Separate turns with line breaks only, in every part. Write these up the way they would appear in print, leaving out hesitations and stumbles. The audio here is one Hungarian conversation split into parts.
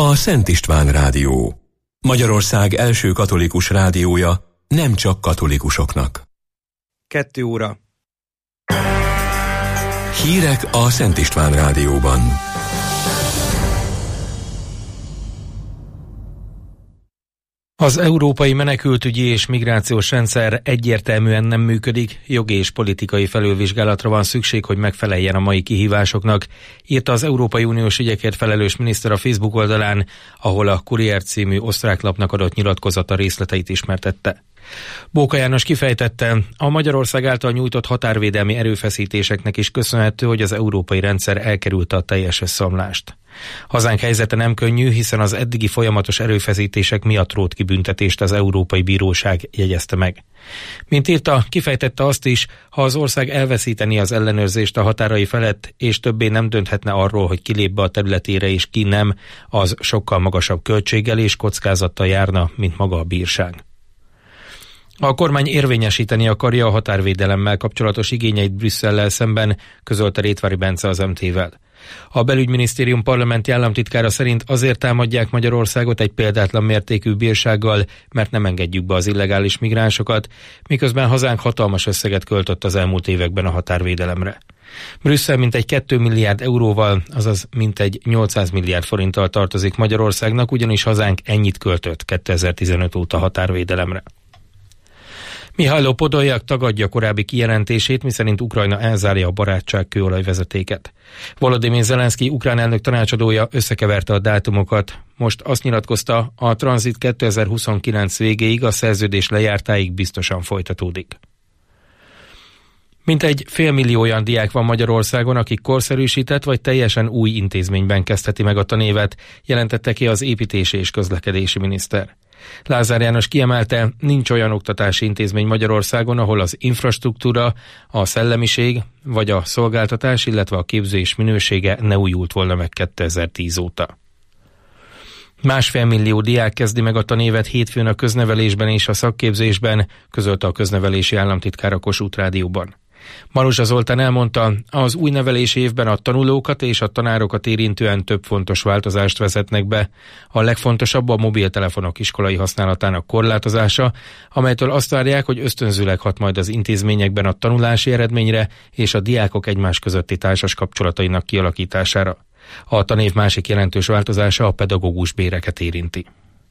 a Szent István Rádió. Magyarország első katolikus rádiója, nem csak katolikusoknak.
2 óra.
Hírek a Szent István Rádióban.
Az európai menekültügyi és migrációs rendszer egyértelműen nem működik, jogi és politikai felülvizsgálatra van szükség, hogy megfeleljen a mai kihívásoknak, írta az Európai Uniós ügyekért felelős miniszter a Facebook oldalán, ahol a Kurier című osztrák lapnak adott nyilatkozata részleteit ismertette. Bóka János kifejtette, a Magyarország által nyújtott határvédelmi erőfeszítéseknek is köszönhető, hogy az európai rendszer elkerülte a teljes összeomlást. Hazánk helyzete nem könnyű, hiszen az eddigi folyamatos erőfeszítések miatt rótt ki büntetést az Európai Bíróság, jegyezte meg. Mint írta, kifejtette azt is, ha az ország elveszíteni az ellenőrzést a határai felett, és többé nem dönthetne arról, hogy ki lép be a területére és ki nem, az sokkal magasabb költséggel és kockázattal járna, mint maga a bírság. A kormány érvényesíteni akarja a határvédelemmel kapcsolatos igényeit Brüsszellel szemben, közölte Rétvári Bence az MT-vel. A belügyminisztérium parlamenti államtitkára szerint azért támadják Magyarországot egy példátlan mértékű bírsággal, mert nem engedjük be az illegális migránsokat, miközben hazánk hatalmas összeget költött az elmúlt években a határvédelemre. Brüsszel mintegy 2 milliárd euróval, azaz mintegy 800 milliárd forinttal tartozik Magyarországnak, ugyanis hazánk ennyit költött 2015 óta határvédelemre. Mihajlo Podoljak tagadja korábbi kijelentését, miszerint Ukrajna elzárja a barátság kőolajvezetéket. Volodymyr Zelenszky ukrán elnök tanácsadója összekeverte a dátumokat. Most azt nyilatkozta, a tranzit 2029 végéig, a szerződés lejártáig biztosan folytatódik. Mintegy 500 000 olyan diák van Magyarországon, akik korszerűsített vagy teljesen új intézményben kezdheti meg a tanévet, jelentette ki az építési és közlekedési miniszter. Lázár János kiemelte, nincs olyan oktatási intézmény Magyarországon, ahol az infrastruktúra, a szellemiség vagy a szolgáltatás, illetve a képzés minősége ne újult volna meg 2010 óta. 1,5 millió diák kezdi meg a tanévet hétfőn a köznevelésben és a szakképzésben, közölte a köznevelési államtitkár a Kossuth Rádióban. Maruzsa Zoltán elmondta, az új nevelési évben a tanulókat és a tanárokat érintően több fontos változást vezetnek be. A legfontosabb a mobiltelefonok iskolai használatának korlátozása, amelytől azt várják, hogy ösztönzőleg hat majd az intézményekben a tanulási eredményre és a diákok egymás közötti társas kapcsolatainak kialakítására. A tanév másik jelentős változása a pedagógus béreket érinti.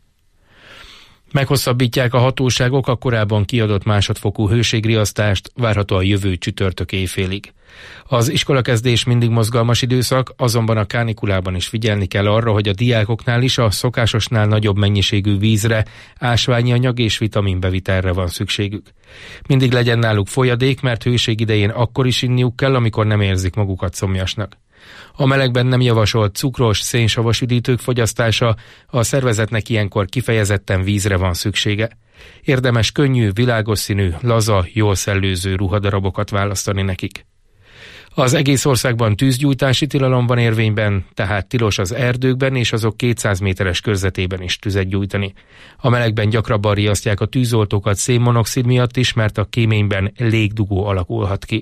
Meghosszabbítják a hatóságok a korábban kiadott másodfokú hőségriasztást, várhatóan jövő csütörtök éjfélig. Az iskolakezdés mindig mozgalmas időszak, azonban a kánikulában is figyelni kell arra, hogy a diákoknál is a szokásosnál nagyobb mennyiségű vízre, ásványi anyag és vitaminbevitelre van szükségük. Mindig legyen náluk folyadék, mert hőség idején akkor is inniuk kell, amikor nem érzik magukat szomjasnak. A melegben nem javasolt cukros, szénsavas üdítők fogyasztása, a szervezetnek ilyenkor kifejezetten vízre van szüksége. Érdemes könnyű, világos színű, laza, jól szellőző ruhadarabokat választani nekik. Az egész országban tűzgyújtási tilalom van érvényben, tehát tilos az erdőkben és azok 200 méteres körzetében is tüzet gyújtani. A melegben gyakrabban riasztják a tűzoltókat szénmonoxid miatt is, mert a kéményben légdugó alakulhat ki.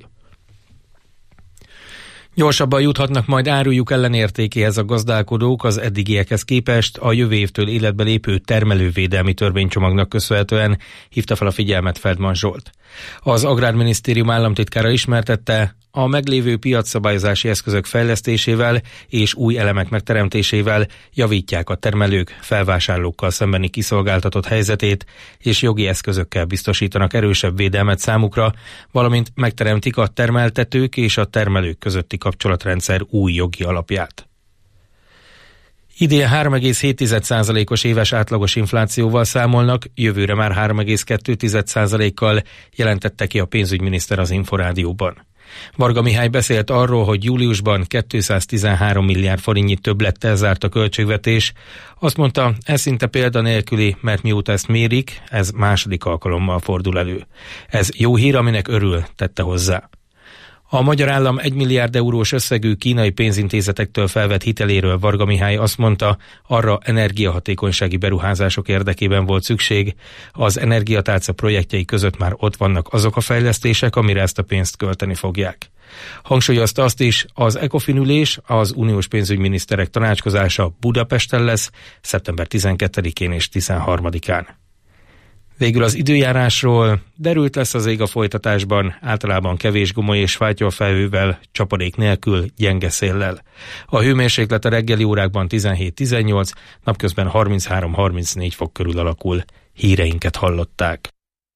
Gyorsabban juthatnak majd árujuk ellenértékéhez a gazdálkodók az eddigiekhez képest a jövő évtől életbe lépő termelővédelmi törvénycsomagnak köszönhetően, hívta fel a figyelmet Feldman Zsolt. Az Agrárminisztérium államtitkára ismertette, a meglévő piacszabályozási eszközök fejlesztésével és új elemek megteremtésével javítják a termelők felvásárlókkal szembeni kiszolgáltatott helyzetét, és jogi eszközökkel biztosítanak erősebb védelmet számukra, valamint megteremtik a termeltetők és a termelők közötti kapcsolatrendszer új jogi alapját. Idén 3,7%-os éves átlagos inflációval számolnak, jövőre már 3,2%-kal, jelentette ki a pénzügyminiszter az Inforádióban. Varga Mihály beszélt arról, hogy júliusban 213 milliárd forintnyi többlettel zárt a költségvetés. Azt mondta, ez szinte példanélküli, mert mióta ezt mérik, ez második alkalommal fordul elő. Ez jó hír, aminek örül, tette hozzá. A magyar állam 1 milliárd eurós összegű kínai pénzintézetektől felvett hiteléről Varga Mihály azt mondta, arra energiahatékonysági beruházások érdekében volt szükség. Az energiatálca projektjei között már ott vannak azok a fejlesztések, amire ezt a pénzt költeni fogják. Hangsúlyozta azt is, az ECOFIN ülés, az uniós pénzügyminiszterek tanácskozása Budapesten lesz szeptember 12-én és 13-án. Végül az időjárásról: derült lesz az ég a folytatásban, általában kevés gomoly és fátyolfelhővel, csapadék nélkül, gyenge széllel. A hőmérséklet a reggeli órákban 17-18, napközben 33-34 fok körül alakul. Híreinket hallották.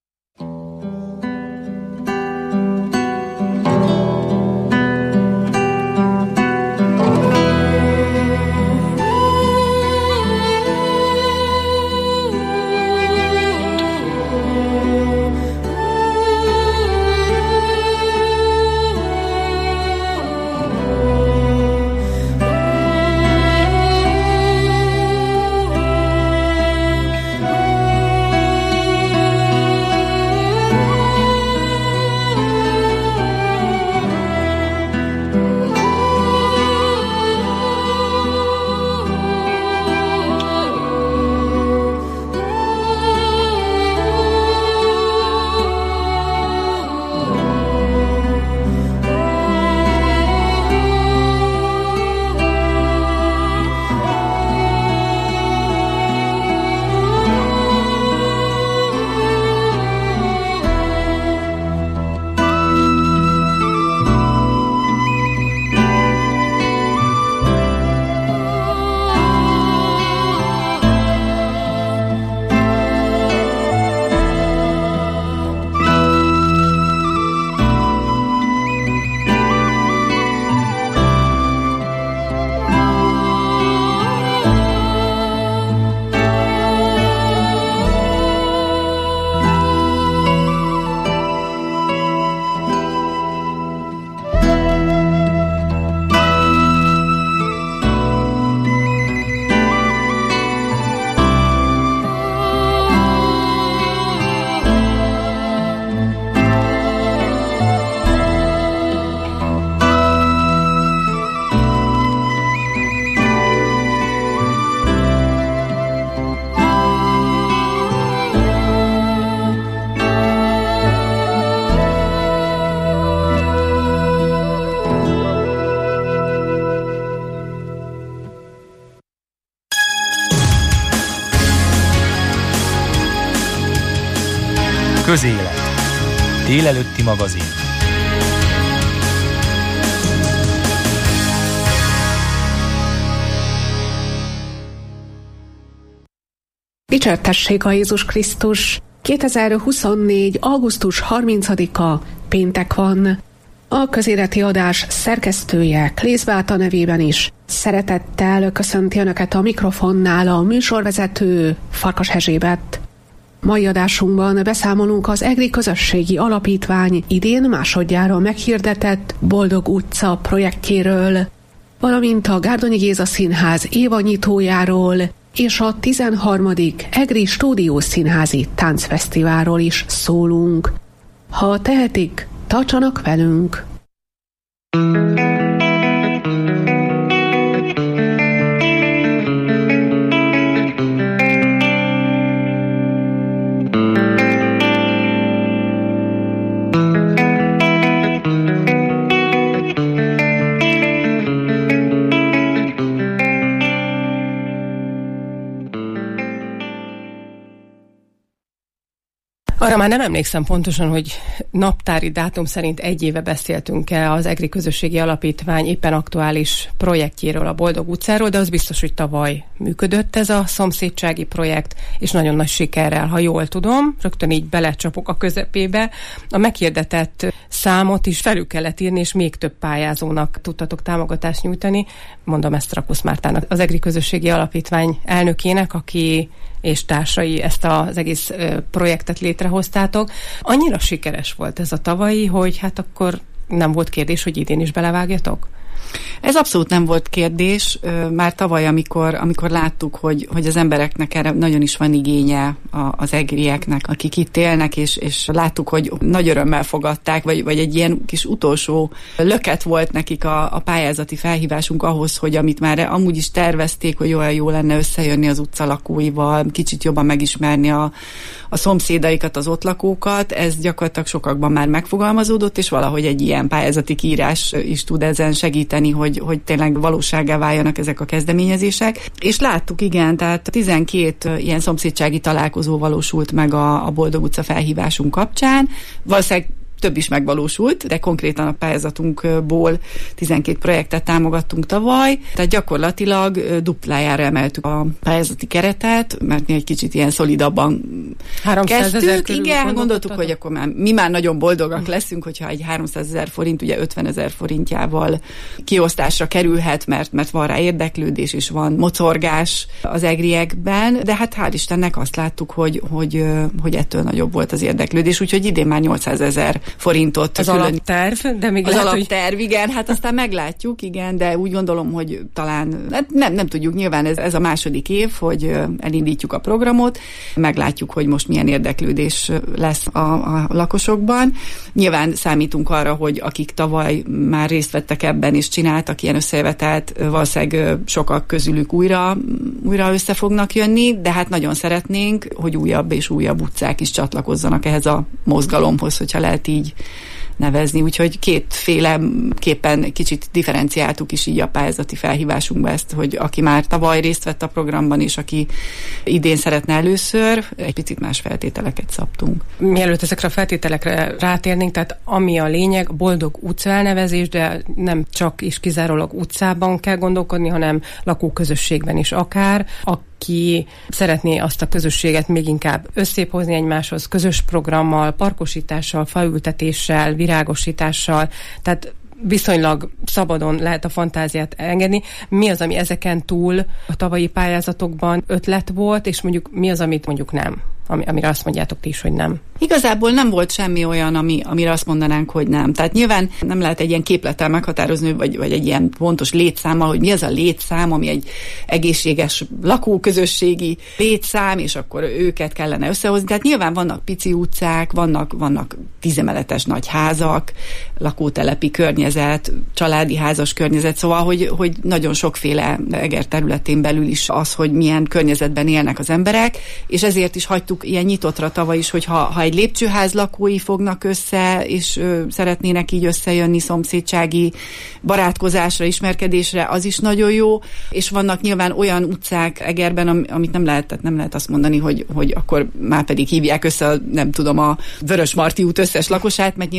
Közélet. Délelőtti magazin.
Dicsértessék a Jézus Krisztus! 2024. augusztus 30-a péntek van. A közéleti adás szerkesztője Klész Beáta nevében is szeretettel köszönti Önöket a mikrofonnál a műsorvezető Farkas Erzsébet. Mai adásunkban beszámolunk az EGRI Közösségi Alapítvány idén másodjára meghirdetett Boldog utca projektjéről, valamint a Gárdonyi Géza Színház évanyitójáról és a 13. EGRI Stúdiós Színházi Táncfesztiválról is szólunk. Ha tehetik, tartsanak velünk!
Arra már nem emlékszem pontosan, hogy naptári dátum szerint egy éve beszéltünk-e az EGRI Közösségi Alapítvány éppen aktuális projektjéről, a Boldog utcáról, de az biztos, hogy tavaly működött ez a szomszédsági projekt, és nagyon nagy sikerrel, ha jól tudom, rögtön így belecsapok a közepébe. A meghirdetett számot is felül kellett írni, és még több pályázónak tudtatok támogatást nyújtani. Mondom ezt Rakusz Mártának, az EGRI Közösségi Alapítvány elnökének, aki és társai ezt az egész projektet létrehoztátok. Annyira sikeres volt ez a tavalyi, hogy hát akkor nem volt kérdés, hogy idén is belevágjatok?
Ez abszolút nem volt kérdés. Már tavaly, amikor láttuk, hogy az embereknek erre nagyon is van igénye, az egrieknek, akik itt élnek, és láttuk, hogy nagy örömmel fogadták, vagy egy ilyen kis utolsó löket volt nekik a pályázati felhívásunk ahhoz, hogy amit már amúgy is tervezték, hogy olyan jó lenne összejönni az utca lakóival, kicsit jobban megismerni a szomszédaikat, az ott lakókat, ez gyakorlatilag sokakban már megfogalmazódott, és valahogy egy ilyen pályázati kiírás is tud ezen segíteni, hogy tényleg valósággá váljanak ezek a kezdeményezések. És láttuk, igen, tehát 12 ilyen szomszédsági találkozó valósult meg a Boldog utca felhívásunk kapcsán. Valószínűleg több is megvalósult, de konkrétan a pályázatunkból 12 projektet támogattunk tavaly, tehát gyakorlatilag duplájára emeltük a pályázati keretet, mert mi egy kicsit ilyen szolidabban
300 000 körül
igen, gondoltuk, hogy akkor mi már nagyon boldogak leszünk, hogyha egy 300 000 forint, ugye 50 000 forintjával kiosztásra kerülhet, mert van rá érdeklődés, és van mocorgás az egriekben, de hát hál' Istennek azt láttuk, hogy ettől nagyobb volt az érdeklődés, úgyhogy idén már 800 000 forintot.
Az alapterv, de még
az
lehet,
alapterv, igen, hát aztán meglátjuk, igen, de úgy gondolom, hogy talán, nem tudjuk, nyilván ez a második év, hogy elindítjuk a programot, meglátjuk, hogy most milyen érdeklődés lesz a lakosokban. Nyilván számítunk arra, hogy akik tavaly már részt vettek ebben és csináltak ilyen összejövetelt, valószínűleg sokak közülük újra össze fognak jönni, de hát nagyon szeretnénk, hogy újabb és újabb utcák is csatlakozzanak ehhez a mozgalomhoz, hogyha lehet így nevezni, úgyhogy kétféleképpen kicsit differenciáltuk is így a pályázati felhívásunkba ezt, hogy aki már tavaly részt vett a programban, és aki idén szeretne először, egy picit más feltételeket szabtunk.
Mielőtt ezekre a feltételekre rátérnénk, tehát ami a lényeg, a Boldog utca elnevezés, de nem csak és kizárólag utcában kell gondolkodni, hanem lakóközösségben is akár, aki szeretné azt a közösséget még inkább összébb hozni egymáshoz, közös programmal, parkosítással, faültetéssel, virágosítással, tehát viszonylag szabadon lehet a fantáziát engedni. Mi az, ami ezeken túl a tavalyi pályázatokban ötlet volt, és mondjuk mi az, amit mondjuk nem? Amire azt mondjátok ti is, hogy nem.
Igazából nem volt semmi olyan, amire azt mondanánk, hogy nem. Tehát nyilván nem lehet egy ilyen képlettel meghatározni, vagy egy ilyen pontos létszámmal, hogy mi az a létszám, ami egy egészséges lakóközösségi létszám, és akkor őket kellene összehozni. Tehát nyilván vannak pici utcák, vannak 10 emeletes nagy házak, lakótelepi környezet, családi házas környezet, szóval, hogy nagyon sokféle Eger területén belül is az, hogy milyen környezetben élnek az emberek, és ezért is hagytuk ilyen nyitottra tavaly is, hogy ha egy lépcsőház lakói fognak össze, és szeretnének így összejönni szomszédsági barátkozásra, ismerkedésre, az is nagyon jó, és vannak nyilván olyan utcák Egerben, amit nem lehet azt mondani, hogy akkor már pedig hívják össze, nem tudom, a Vörösmarty út összes lakosát, mert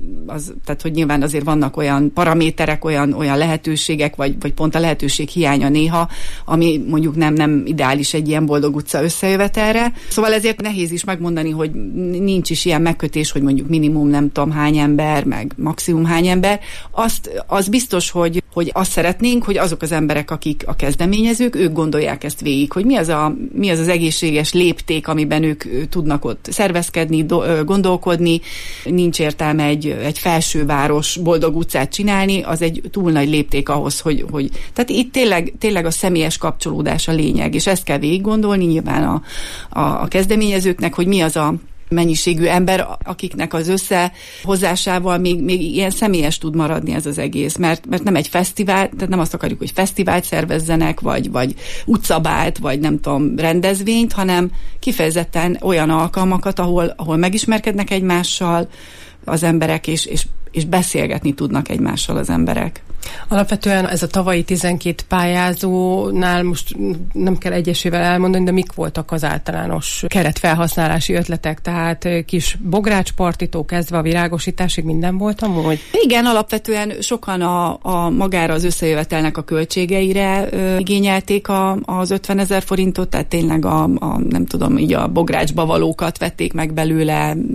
nyilván azért vannak olyan paraméterek, olyan lehetőségek, vagy pont a lehetőség hiánya néha, ami mondjuk nem ideális egy ilyen Boldog utca összejövetelre. Szóval ezért nehéz is megmondani, hogy nincs is ilyen megkötés, hogy mondjuk minimum nem tudom hány ember, meg maximum hány ember. Az biztos, hogy azt szeretnénk, hogy azok az emberek, akik a kezdeményezők, ők gondolják ezt végig, hogy mi az egészséges lépték, amiben ők tudnak ott szervezkedni, gondolkodni. Nincs értelme egy felsőváros Boldog utcát csinálni, az egy túl nagy lépték ahhoz, hogy tehát itt tényleg a személyes kapcsolódás a lényeg, és ezt kell végig gondolni nyilván a kezdeményezőknek, hogy mi az a mennyiségű ember, akiknek az összehozásával még ilyen személyes tud maradni ez az egész, mert nem egy fesztivál, tehát nem azt akarjuk, hogy fesztivált szervezzenek, vagy utcabált, vagy nem tudom, rendezvényt, hanem kifejezetten olyan alkalmakat, ahol megismerkednek egymással az emberek, és beszélgetni tudnak egymással az emberek.
Alapvetően ez a tavalyi 12 pályázónál most nem kell egyesével elmondani, de mik voltak az általános keretfelhasználási ötletek? Tehát kis bográcspartitól kezdve a virágosításig minden volt amúgy?
Igen, alapvetően sokan a magára az összejövetelnek a költségeire igényelték az 50 000 forintot, tehát tényleg nem tudom, így a bográcsba valókat vették meg belőle,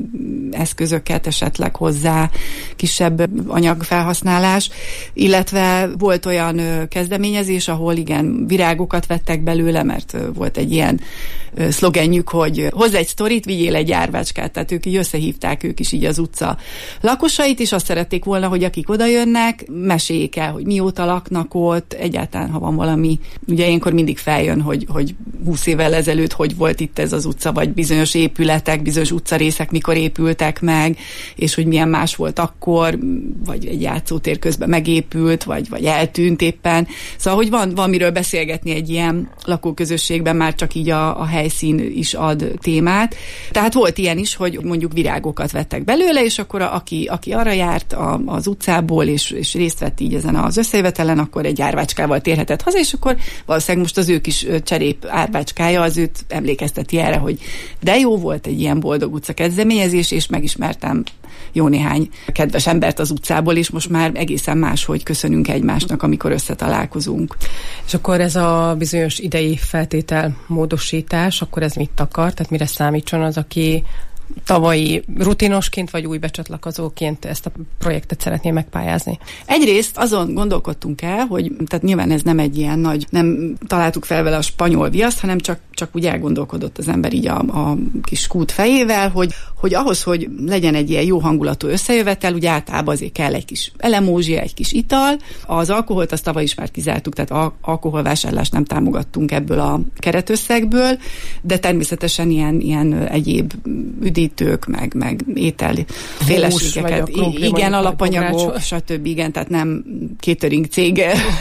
eszközöket esetleg hozzá, kisebb anyagfelhasználás, illetve volt olyan kezdeményezés, ahol igen, virágokat vettek belőle, mert volt egy ilyen szlogenjük, hogy hozz egy sztorit, vigyél egy árvácskát, tehát ők így összehívták ők is így az utca lakosait, és azt szerették volna, hogy akik oda jönnek, meséljék el, hogy mióta laknak ott, egyáltalán ha van valami, ugye ilyenkor mindig feljön, hogy 20 évvel ezelőtt hogy volt itt ez az utca, vagy bizonyos épületek, bizonyos utcarészek mikor épültek meg, és hogy milyen más volt akkor, vagy egy játszótér közben megépült, vagy eltűnt éppen. Szóval, hogy van miről beszélgetni egy ilyen lakóközösségben, már csak így a helyszín is ad témát. Tehát volt ilyen is, hogy mondjuk virágokat vettek belőle, és akkor aki arra járt az utcából, és részt vett így ezen az összejövetelen, akkor egy árvácskával térhetett haza, és akkor valószínűleg most az ő kis cserép árvácskája az őt emlékezteti erre, hogy de jó volt egy ilyen boldog utca kezdeményezés, és megismertem jó néhány kedves embert az utcából, és most már egészen máshogy köszönünk egymásnak, amikor összetalálkozunk.
És akkor ez a bizonyos idei feltételmódosítás, akkor ez mit akar? Tehát mire számítson az, aki tavalyi rutinosként vagy új becsatlakozóként ezt a projektet szeretné megpályázni?
Egyrészt azon gondolkodtunk el, hogy tehát nyilván ez nem egy ilyen nagy, nem találtuk fel vele a spanyol viaszt, hanem csak úgy elgondolkodott az ember így a kis kút fejével, hogy ahhoz, hogy legyen egy ilyen jó hangulatú összejövetel, ugye általában azért kell egy kis elemózsia, egy kis ital. Az alkoholt azt tavaly is már kizártuk, tehát alkoholvásárlást nem támogattunk ebből a keretösszegből, de természetesen ilyen egyéb üdítők, meg ételféleségeket. Igen, alapanyagok, stb. Igen, tehát nem catering cég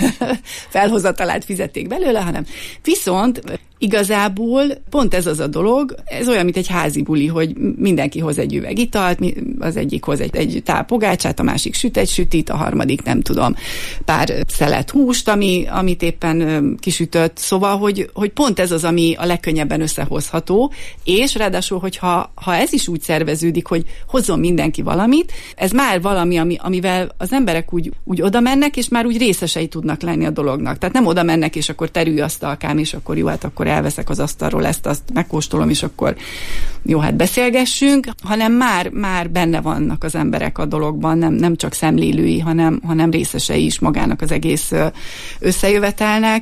felhozatalát fizették belőle, hanem viszont igazából pont ez az a dolog, ez olyan, mint egy házi buli, hogy mindenki hoz egy üveg italt, az egyik hoz egy tál pogácsát, a másik süt egy sütit, a harmadik nem tudom, pár szelet húst, amit éppen kisütött, szóval, hogy pont ez az, ami a legkönnyebben összehozható, és ráadásul, hogyha ez is úgy szerveződik, hogy hozzon mindenki valamit, ez már valami, amivel az emberek úgy oda mennek, és már úgy részesei tudnak lenni a dolognak. Tehát nem oda mennek, és akkor terülj asztalkám, és akkor jó, hát akkor elveszek az asztalról ezt megkóstolom, és akkor jó, hát beszélgessünk, hanem már benne vannak az emberek a dologban, nem csak szemlélői, hanem részesei is magának az egész összejövetelnek,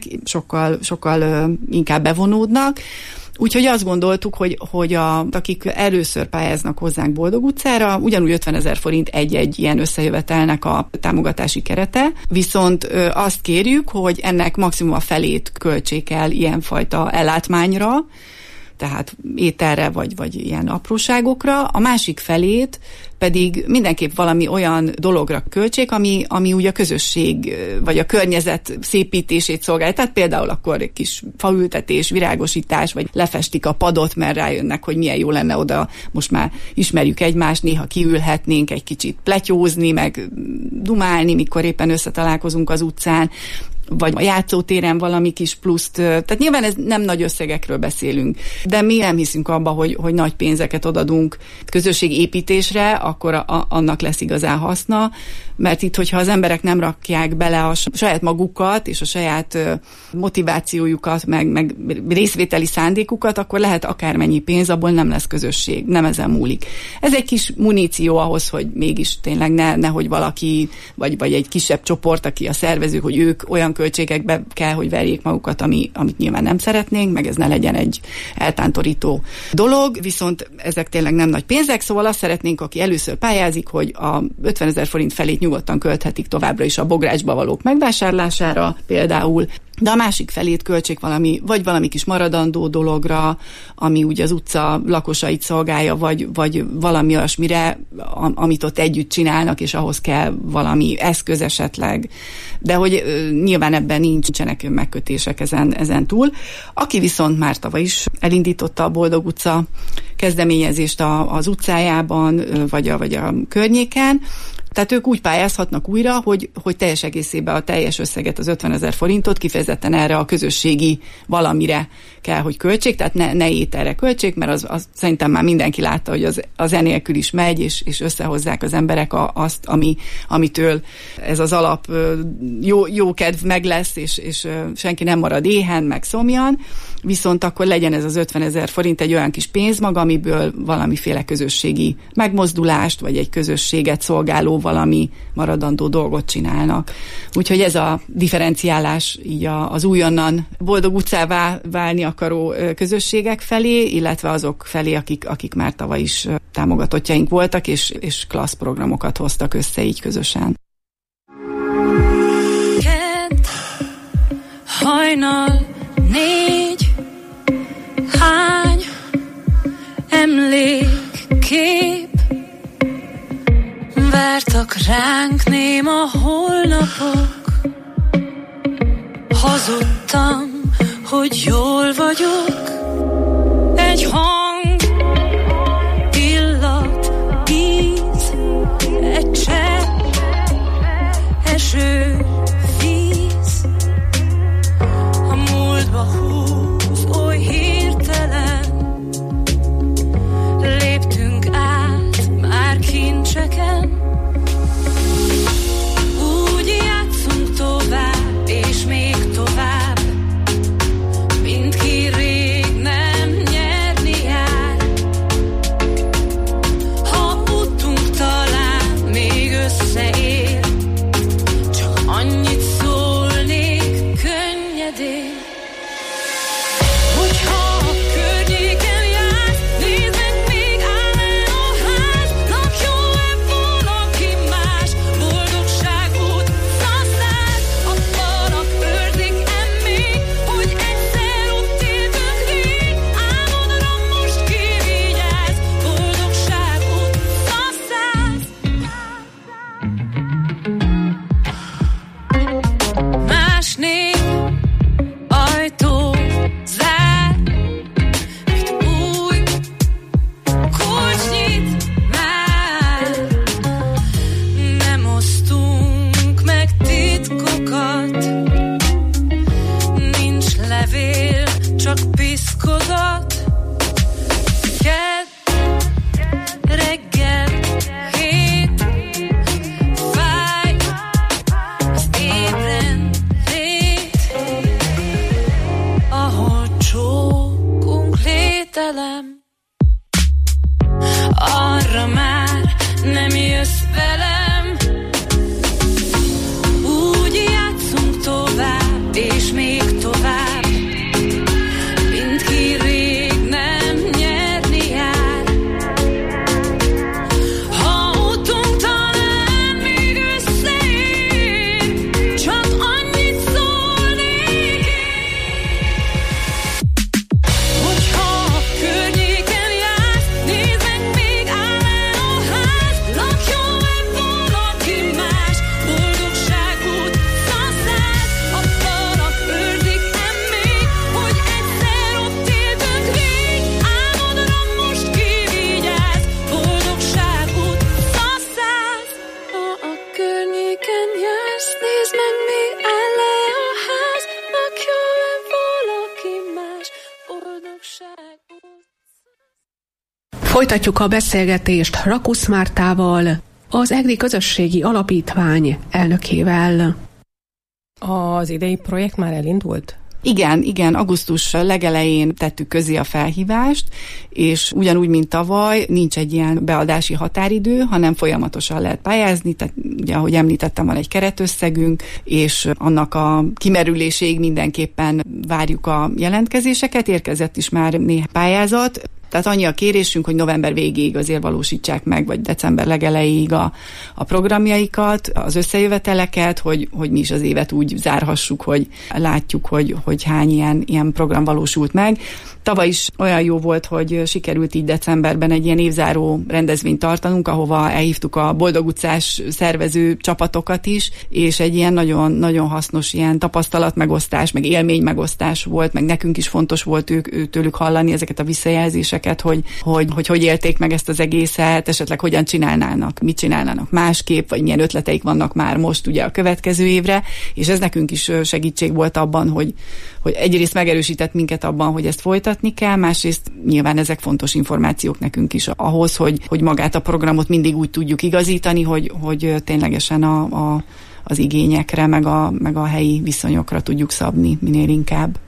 sokkal inkább bevonódnak. Úgyhogy azt gondoltuk, hogy akik először pályáznak hozzánk Boldog utcára, ugyanúgy 50 000 forint egy-egy ilyen összejövetelnek a támogatási kerete, viszont azt kérjük, hogy ennek maximum a felét költsék el ilyenfajta ellátmányra, tehát ételre vagy ilyen apróságokra, a másik felét pedig mindenképp valami olyan dologra költsék, ami úgy a közösség vagy a környezet szépítését szolgálja. Tehát például akkor egy kis faültetés, virágosítás, vagy lefestik a padot, mert rájönnek, hogy milyen jó lenne oda, most már ismerjük egymást, néha kiülhetnénk egy kicsit pletyózni, meg dumálni, mikor éppen összetalálkozunk az utcán, vagy a játszótéren valami kis pluszt. Tehát nyilván ez nem nagy összegekről beszélünk, de mi nem hiszünk abba, hogy nagy pénzeket odadunk közösségépítésre, akkor annak lesz igazán haszna, mert itt, hogyha az emberek nem rakják bele a saját magukat és a saját motivációjukat, meg részvételi szándékukat, akkor lehet akármennyi pénz, abból nem lesz közösség, nem ezen múlik. Ez egy kis muníció ahhoz, hogy mégis tényleg nehogy valaki, vagy egy kisebb csoport, aki a szervező, hogy ők olyan költségekbe kell, hogy verjék magukat, amit nyilván nem szeretnénk, meg ez ne legyen egy eltántorító dolog, viszont ezek tényleg nem nagy pénzek, szóval azt szeretnénk, aki először pályázik, hogy a 50 000 forint felét nyugodtan költhetik továbbra is a bográcsba valók megvásárlására például, de a másik felét költsék valami kis maradandó dologra, ami úgy az utca lakosait szolgálja, vagy valami olyasmire, amit ott együtt csinálnak, és ahhoz kell valami eszköz esetleg. De hogy nyilván ebben nincsenek megkötések ezen túl. Aki viszont már tavaly is elindította a Boldog utca kezdeményezést az utcájában, vagy a környéken, tehát ők úgy pályázhatnak újra, hogy teljes egészében a teljes összeget, az 50 000 forintot kifejezetten erre a közösségi valamire kell, hogy költsék, tehát ne ételre költsék, mert az szerintem már mindenki látta, hogy az enélkül is megy, és összehozzák az emberek azt, amitől ez az alap jó kedv meg lesz, és senki nem marad éhen, meg szomjan. viszont akkor legyen ez az 50 000 forint egy olyan kis pénzmag, amiből valamiféle közösségi megmozdulást, vagy egy közösséget szolgáló valami maradandó dolgot csinálnak. Úgyhogy ez a differenciálás így az újonnan Boldog utcává válni akaró közösségek felé, illetve azok felé, akik már tavaly is támogatottjaink voltak, és klassz programokat hoztak össze így közösen.
Hajnal 4, hány emlékkép vártak ránk néma holnapok. Hazudtam, hogy jól vagyok. Egy hang, illat, íz, egy csepp, eső, víz. A múltba húz oly hirtelen, léptünk át már kincseken. Úgy játszunk tovább, és még tovább, mint ki rég nem nyerni jár. Ha utunk talán még összeér, csak annyit szólnék könnyedén. Hogyha a környéken jársz, nézd meg, még áll-e a ház. Lakjon-e valaki más, boldogság utca 100. A falak őrzik-e még, hogy egyszer ott éltünk rég. Álmodra most kivigyázz, boldogság utca 100. Más név, ajtó zár, mit új kulcs nyit már. Nem osztunk meg titkokat, nincs levél, csak piszkozat. Kedd, reggel, hét, fáj az ébrenlét, ahol csókunk lételem. Arra már nem jössz velem. Úgy játszunk tovább, és még tovább, mint ki rég nem nyerni jár. Ha utunk talán még összeér, csak annyit szólnék én. Hogyha a környéken jársz, nézd meg, még áll-e a ház. Lakjon-e valaki más, boldogság utca 100. A falak őrzik-e még, hogy egyszer ott éltünk rég. Álmodra most kivigyázz, boldogság utca 100. Ha a környéken jársz, nézd meg, még áll-e a ház. Lakjon-e valaki más, boldogság utca.
Folytatjuk a beszélgetést Rakusz Mártával, az EGRI Közösségi Alapítvány elnökével.
Az idei projekt már elindult?
Igen, augusztus legelején tettük közé a felhívást, és ugyanúgy, mint tavaly, nincs egy ilyen beadási határidő, hanem folyamatosan lehet pályázni, tehát ugye, ahogy említettem, van egy keretösszegünk, és annak a kimerüléséig mindenképpen várjuk a jelentkezéseket, érkezett is már néhány pályázat. Tehát annyi a kérésünk, hogy november végéig azért valósítsák meg, vagy december legelejéig a programjaikat, az összejöveteleket, hogy mi is az évet úgy zárhassuk, hogy látjuk, hogy hány ilyen program valósult meg. Tavaly is olyan jó volt, hogy sikerült így decemberben egy ilyen évzáró rendezvényt tartanunk, ahova elhívtuk a Boldog utcás szervező csapatokat is, és egy ilyen nagyon hasznos ilyen tapasztalatmegosztás, meg élménymegosztás volt, meg nekünk is fontos volt tőlük hallani ezeket a visszajelzéseket, hogy élték meg ezt az egészet, esetleg hogyan csinálnának, mit csinálnának másképp, vagy milyen ötleteik vannak már most ugye a következő évre, és ez nekünk is segítség volt abban, hogy egyrészt megerősített minket abban, hogy ezt folytatni kell, másrészt nyilván ezek fontos információk nekünk is ahhoz, hogy magát a programot mindig úgy tudjuk igazítani, hogy ténylegesen az igényekre, meg a helyi viszonyokra tudjuk szabni minél inkább.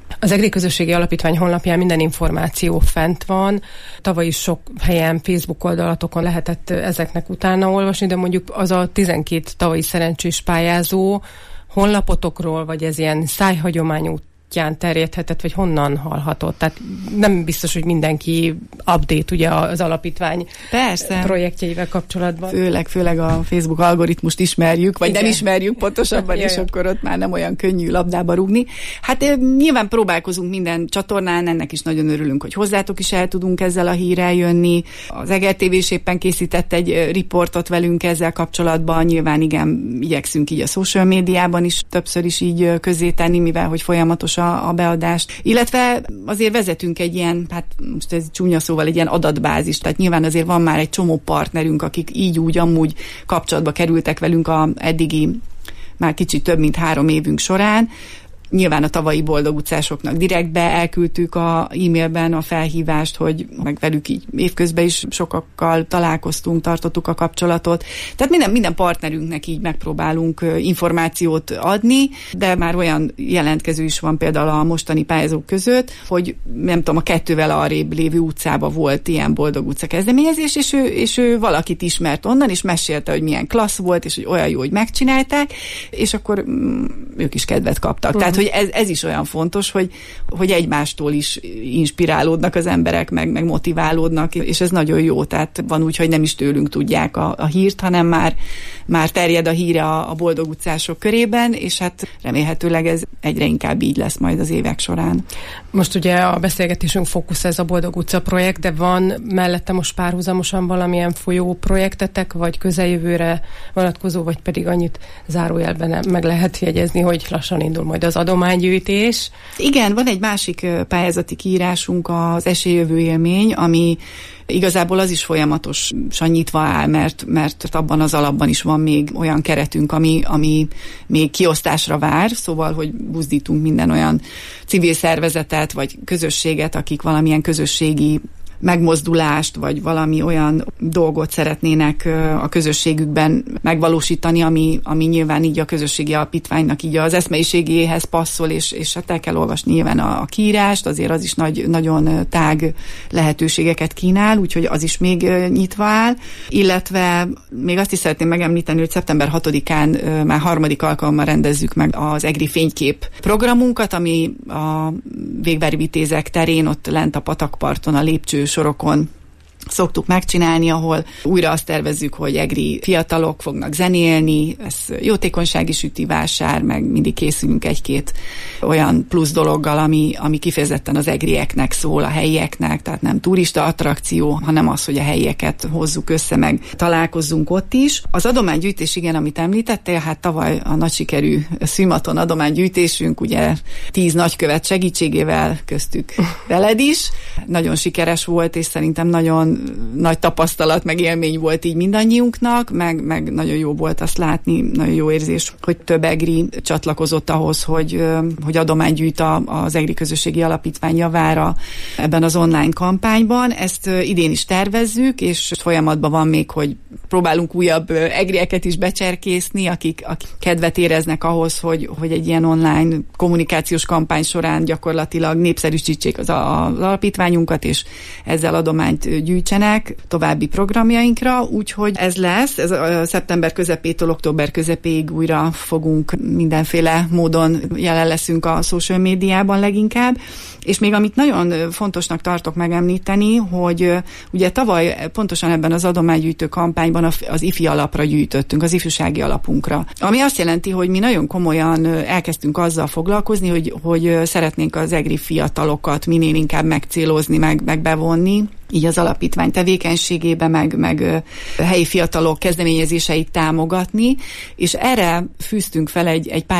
Az EGRI Közösségi Alapítvány honlapján minden információ fent van. Tavaly is sok helyen, Facebook oldalatokon lehetett ezeknek utána olvasni, de mondjuk az a 12 tavalyi szerencsés pályázó honlapotokról, vagy ez ilyen szájhagyomány útján terjedhetett, vagy honnan hallhatott? Tehát nem biztos, hogy mindenki update ugye az alapítvány
Persze.
projektjeivel kapcsolatban.
Főleg a Facebook algoritmust ismerjük, vagy
Igen.
nem ismerjük pontosabban, és akkor ott már nem olyan könnyű labdába rúgni. Hát nyilván próbálkozunk minden csatornán, ennek is nagyon örülünk, hogy hozzátok is el tudunk ezzel a hírrel jönni. Az Eger TV is éppen készített egy riportot velünk ezzel kapcsolatban, nyilván igen, igyekszünk így a social médiában is többször is így közzétenni, mivel hogy folyamatos a beadást. Illetve azért vezetünk egy ilyen, hát most ez csúnya szóval, egy ilyen adatbázis, tehát nyilván azért van már egy csomó partnerünk, akik így úgy amúgy kapcsolatba kerültek velünk a eddigi már kicsit több mint 3 évünk során. Nyilván a tavalyi Boldog utcásoknak direktbe elküldtük a e-mailben a felhívást, hogy meg velük így évközben is sokakkal találkoztunk, tartottuk a kapcsolatot. Tehát minden partnerünknek így megpróbálunk információt adni, de már olyan jelentkező is van például a mostani pályázók között, hogy nem tudom, a 2-vel arrébb lévő utcában volt ilyen Boldog utca kezdeményezés, és ő valakit ismert onnan, és mesélte, hogy milyen klassz volt, és hogy olyan jó, hogy megcsinálták, és akkor ők is kedvet kaptak. Tehát, hogy ez is olyan fontos, hogy egymástól is inspirálódnak az emberek, meg motiválódnak, és ez nagyon jó. Tehát van úgy, hogy nem is tőlünk tudják a hírt, hanem már terjed a híre a Boldog utcások körében, és hát remélhetőleg ez egyre inkább így lesz majd az évek során.
Most ugye a beszélgetésünk fókusz ez a Boldog utca projekt, de van mellette most párhuzamosan valamilyen folyó projektetek, vagy közeljövőre vonatkozó, vagy pedig annyit zárójelben meg lehet jegyezni, hogy lassan indul majd az adománygyűjtés.
Igen, van egy másik pályázati kiírásunk, az Esélyjövő élmény, ami igazából az is folyamatosan nyitva áll, mert abban az alapban is van még olyan keretünk, ami még kiosztásra vár, szóval, hogy buzdítunk minden olyan civil szervezetet, vagy közösséget, akik valamilyen közösségi megmozdulást, vagy valami olyan dolgot szeretnének a közösségükben megvalósítani, ami nyilván így a közösségi alapítványnak így az eszmeiségéhez passzol, és hát el kell olvasni nyilván a kiírást, azért az is nagyon tág lehetőségeket kínál, úgyhogy az is még nyitva áll, illetve még azt is szeretném megemlíteni, hogy szeptember 6-án már 3. alkalommal rendezzük meg az EGRI fénykép programunkat, ami a Végvári Vitézek terén, ott lent a patakparton, a lépcső sorokon szoktuk megcsinálni, ahol újra azt tervezzük, hogy EGRI fiatalok fognak zenélni, ez jótékonysági sütivásár, meg mindig készülünk 1-2 olyan plusz dologgal, ami kifejezetten az EGRI-eknek szól, a helyieknek, tehát nem turista attrakció, hanem az, hogy a helyieket hozzuk össze, meg találkozzunk ott is. Az adománygyűjtés, igen, amit említettél, hát tavaly a nagy sikerű Szűmaton adománygyűjtésünk, ugye 10 nagykövet segítségével, köztük veled is, nagyon sikeres volt, és szerintem nagyon nagy tapasztalat, meg élmény volt így mindannyiunknak, meg nagyon jó volt azt látni, nagyon jó érzés, hogy több EGRI csatlakozott ahhoz, hogy adománygyűjt az EGRI Közösségi Alapítvány javára ebben az online kampányban. Ezt idén is tervezzük, és folyamatban van még, hogy próbálunk újabb EGRI-eket is becserkészni, akik kedvet éreznek ahhoz, hogy egy ilyen online kommunikációs kampány során gyakorlatilag népszerűsítsék az alapítványunkat, és ezzel adományt gyűjtsenek további programjainkra, úgyhogy ez lesz, ez a szeptember közepétől október közepéig újra fogunk mindenféle módon jelen leszünk a social médiában leginkább, és még amit nagyon fontosnak tartok megemlíteni, hogy ugye tavaly pontosan ebben az adománygyűjtő kampányban az IFI alapra gyűjtöttünk, az ifjúsági alapunkra. Ami azt jelenti, hogy mi nagyon komolyan elkezdtünk azzal foglalkozni, hogy szeretnénk az EGRI fiatalokat minél inkább megcélozni, meg bevonni, így az alapítvány tevékenységébe, meg helyi fiatalok kezdeményezéseit támogatni, és erre fűztünk fel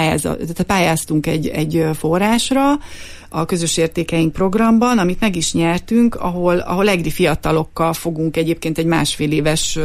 pályáztunk egy forrásra, a Közös Értékeink programban, amit meg is nyertünk, ahol EGRI fiatalokkal fogunk egyébként egy 1,5 éves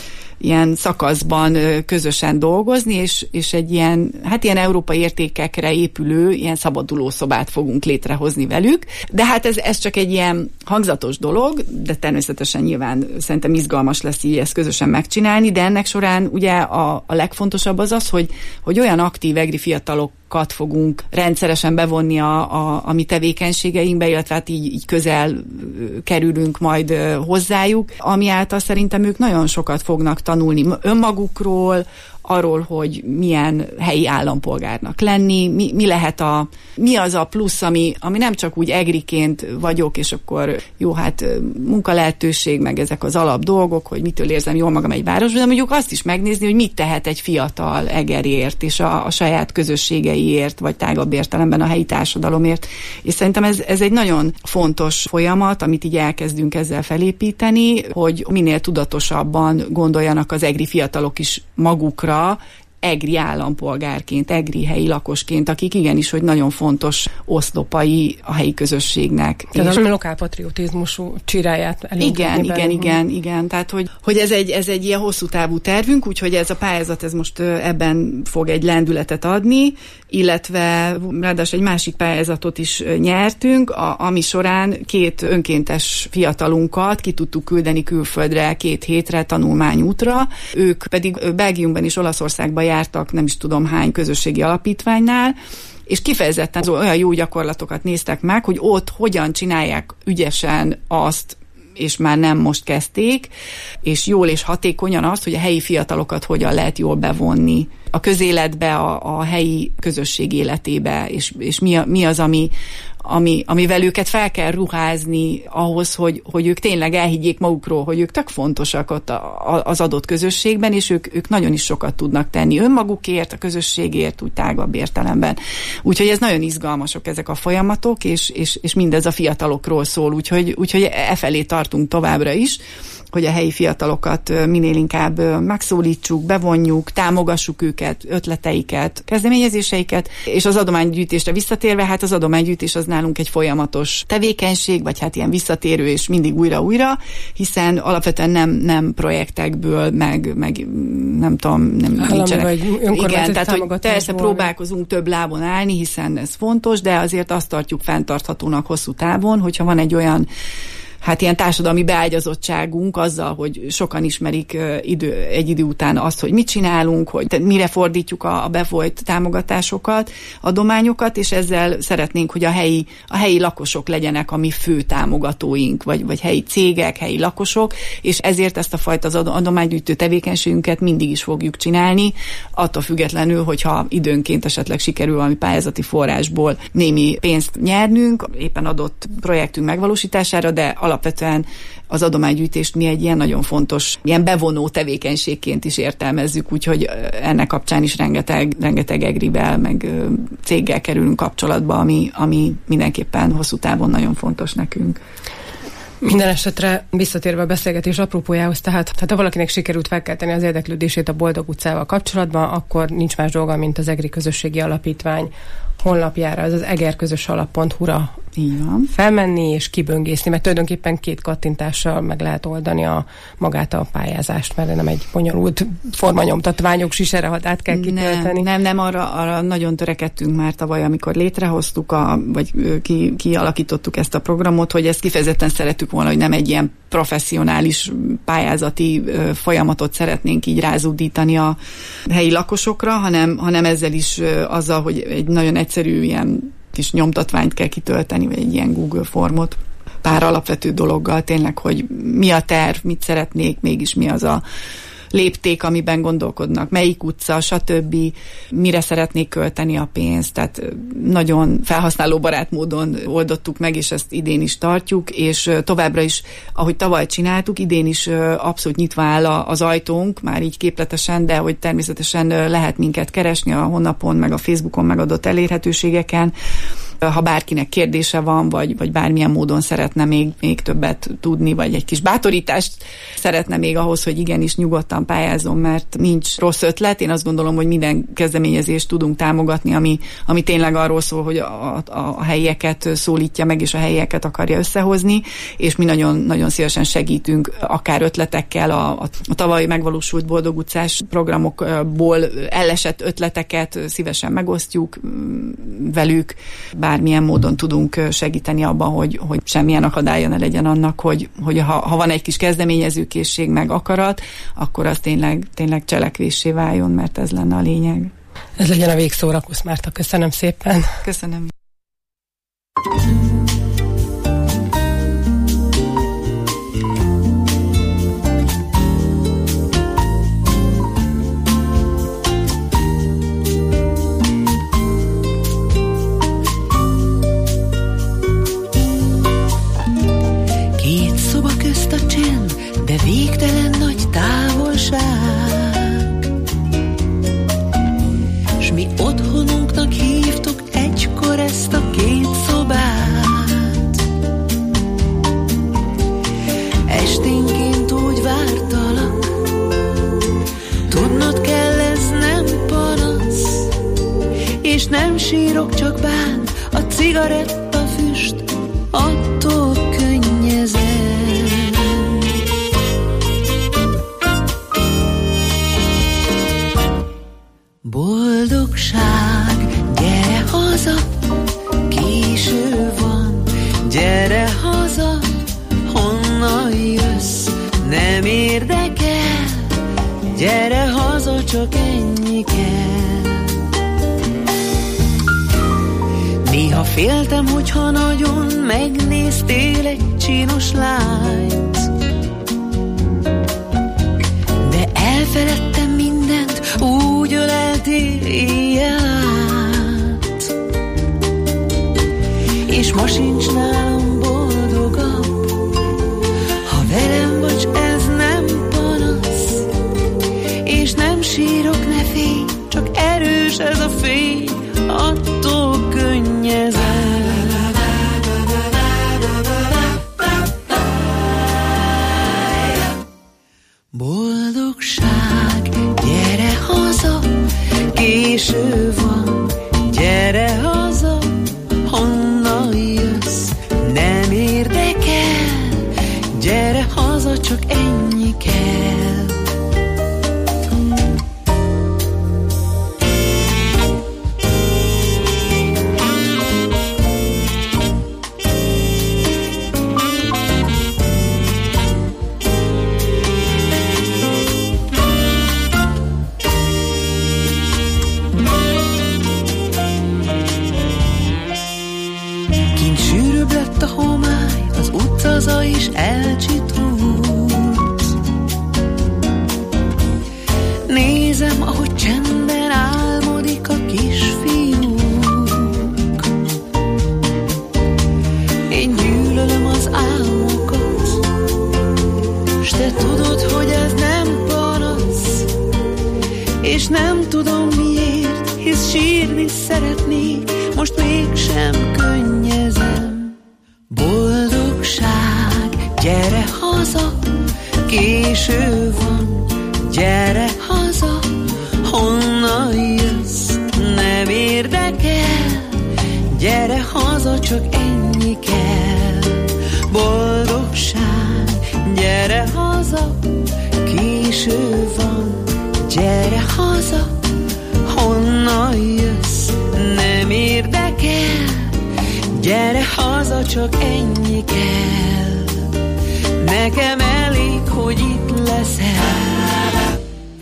ilyen szakaszban közösen dolgozni, és egy ilyen európai értékekre épülő ilyen szabadulószobát fogunk létrehozni velük. De hát ez csak egy ilyen hangzatos dolog, de természetesen nyilván szerintem izgalmas lesz így ezt közösen megcsinálni, de ennek során ugye a legfontosabb az, hogy olyan aktív EGRI fiatalok fiatalokat fogunk rendszeresen bevonni a mi tevékenységeinkbe, illetve hát így közel kerülünk majd hozzájuk, ami által szerintem ők nagyon sokat fognak tanulni önmagukról, arról, hogy milyen helyi állampolgárnak lenni, mi az a plusz, ami nem csak úgy egriként vagyok, és akkor jó, hát munkalehetőség, meg ezek az alap dolgok, hogy mitől érzem jól magam egy városban, de mondjuk azt is megnézni, hogy mit tehet egy fiatal egerért, és a saját közösségeiért, vagy tágabb értelemben a helyi társadalomért. És szerintem ez egy nagyon fontos folyamat, amit így elkezdünk ezzel felépíteni, hogy minél tudatosabban gondoljanak az egri fiatalok is magukra, egri állampolgárként, egri helyi lakosként, akik igenis, hogy nagyon fontos oszlopai a helyi közösségnek.
Tehát a lokálpatriotizmusú csiráját
Igen. Tehát, hogy ez egy ilyen hosszú távú tervünk, úgyhogy ez a pályázat ez most ebben fog egy lendületet adni, illetve ráadásul egy másik pályázatot is nyertünk, ami során 2 önkéntes fiatalunkat ki tudtuk küldeni külföldre 2 hétre tanulmányútra. Ők pedig Belgiumban és Olaszországban jártak, nem is tudom hány közösségi alapítványnál, és kifejezetten olyan jó gyakorlatokat néztek meg, hogy ott hogyan csinálják ügyesen azt, és már nem most kezdték, és jól és hatékonyan azt, hogy a helyi fiatalokat hogyan lehet jól bevonni a közéletbe, a helyi közösség életébe, és mi az, amivel őket fel kell ruházni ahhoz, hogy ők tényleg elhiggyék magukról, hogy ők tök fontosak ott az adott közösségben, és ők nagyon is sokat tudnak tenni önmagukért, a közösségért, úgy tágabb értelemben. Úgyhogy ez nagyon izgalmasok ezek a folyamatok, és mindez a fiatalokról szól, úgyhogy efelé tartunk továbbra is, hogy a helyi fiatalokat minél inkább megszólítsuk, bevonjuk, támogassuk őket, ötleteiket, kezdeményezéseiket, és az adománygyűjtésre visszatérve, hát az adománygyűjtés az nálunk egy folyamatos tevékenység, vagy hát ilyen visszatérő és mindig újra-újra, hiszen alapvetően nem projektekből, meg nem tudom, nincsenek. Igen, tehát hogy persze próbálkozunk több lábon állni, hiszen ez fontos, de azért azt tartjuk fenntarthatónak hosszú távon, hogyha van egy olyan ilyen társadalmi beágyazottságunk azzal, hogy sokan ismerik egy idő után azt, hogy mit csinálunk, hogy mire fordítjuk a befolyt támogatásokat, adományokat, és ezzel szeretnénk, hogy a helyi lakosok legyenek a mi fő támogatóink, vagy helyi cégek, helyi lakosok, és ezért ezt a fajta az adománygyűjtő tevékenységünket mindig is fogjuk csinálni, attól függetlenül, hogyha időnként esetleg sikerül valami pályázati forrásból némi pénzt nyernünk, éppen adott projektünk megvalósítására, de alapvetően az adománygyűjtést mi egy ilyen nagyon fontos, ilyen bevonó tevékenységként is értelmezzük, úgyhogy ennek kapcsán is rengeteg egrivel, meg céggel kerülünk kapcsolatba, ami mindenképpen hosszú távon nagyon fontos nekünk.
Minden esetre visszatérve a beszélgetés apropójához, tehát ha valakinek sikerült felkelteni az érdeklődését a Boldog utcával kapcsolatban, akkor nincs más dolga, mint az Egri Közösségi Alapítvány honlapjára, az egerközösalap.hu-ra felmenni és kiböngészni, mert tulajdonképpen 2 kattintással meg lehet oldani magát a pályázást, mert nem egy bonyolult formanyomtatványok sisere, ha át kell kitölteni.
Nem, arra nagyon törekedtünk már tavaly, amikor létrehoztuk, vagy kialakítottuk ezt a programot, hogy ezt kifejezetten szerettük volna, hogy nem egy ilyen professzionális pályázati folyamatot szeretnénk így rázúdítani a helyi lakosokra, hanem ezzel is azzal, hogy egy nagyon egyszerű ilyen kis nyomtatványt kell kitölteni, vagy egy ilyen Google formot. Pár alapvető dologgal tényleg, hogy mi a terv, mit szeretnék, mégis mi az a lépték, amiben gondolkodnak, melyik utca, stb. Mire szeretnék költeni a pénzt, tehát nagyon felhasználóbarát módon oldottuk meg, és ezt idén is tartjuk, és továbbra is, ahogy tavaly csináltuk, idén is abszolút nyitva áll az ajtónk, már így képletesen, de hogy természetesen lehet minket keresni a honlapon, meg a Facebookon megadott elérhetőségeken, ha bárkinek kérdése van, vagy bármilyen módon szeretne még többet tudni, vagy egy kis bátorítást szeretne még ahhoz, hogy igenis nyugodtan pályázzon, mert nincs rossz ötlet. Én azt gondolom, hogy minden kezdeményezést tudunk támogatni, ami tényleg arról szól, hogy a helyieket szólítja meg, és a helyieket akarja összehozni, és mi nagyon, nagyon szívesen segítünk, akár ötletekkel, a tavaly megvalósult Boldog utcás programokból elesett ötleteket szívesen megosztjuk velük, bármilyen módon tudunk segíteni abban, hogy semmilyen akadálya ne legyen annak, hogy ha van egy kis kezdeményezőkészség meg akarat, akkor az tényleg cselekvéssé váljon, mert ez lenne a lényeg.
Ez legyen a végszó, Rakusz Márta. Köszönöm szépen.
Köszönöm.
Két szoba közt a csend, de végtelen nagy távolság. S mi otthonunknak hívtuk egykor ezt a két szobát. Esténként úgy vártalak, tudnod kell, ez nem panasz, és nem sírok, csak bánt a cigaretta füst, attól könnyezem. Boldogság, gyere haza, késő van, gyere haza, honnan jössz, nem érdekel, gyere haza, csak ennyi kell. Néha féltem, hogyha nagyon megnéztél egy csinos lányt, de elfeledtem mindent, úgy öleltél éjjel át. És ma sincs nálam boldogabb, ha velem vagy, ez nem panasz, és nem sírok, ne félj, csak erős ez a fény, attól könnyezem. Boldogság, gyere haza, késő van, gyere haza, honnan jössz, nem érdekel, gyere haza, csak ennyi kell. És elcsitult. Nézem, ahogy csendben álmodik a kisfiúk. Én gyűlölöm az álmokat, s te tudod, hogy ez nem panasz, és nem tudom miért, hisz sírni szeretnék, most mégsem könnyezem. Boldogság, gyere haza, késő van, gyere haza, honnan jössz, nem érdekel, gyere haza, csak ennyi kell. Boldogság, gyere haza, késő van, gyere haza, honnan jössz, nem érdekel, gyere haza, csak ennyi kell. Nekem elég, hogy itt leszel.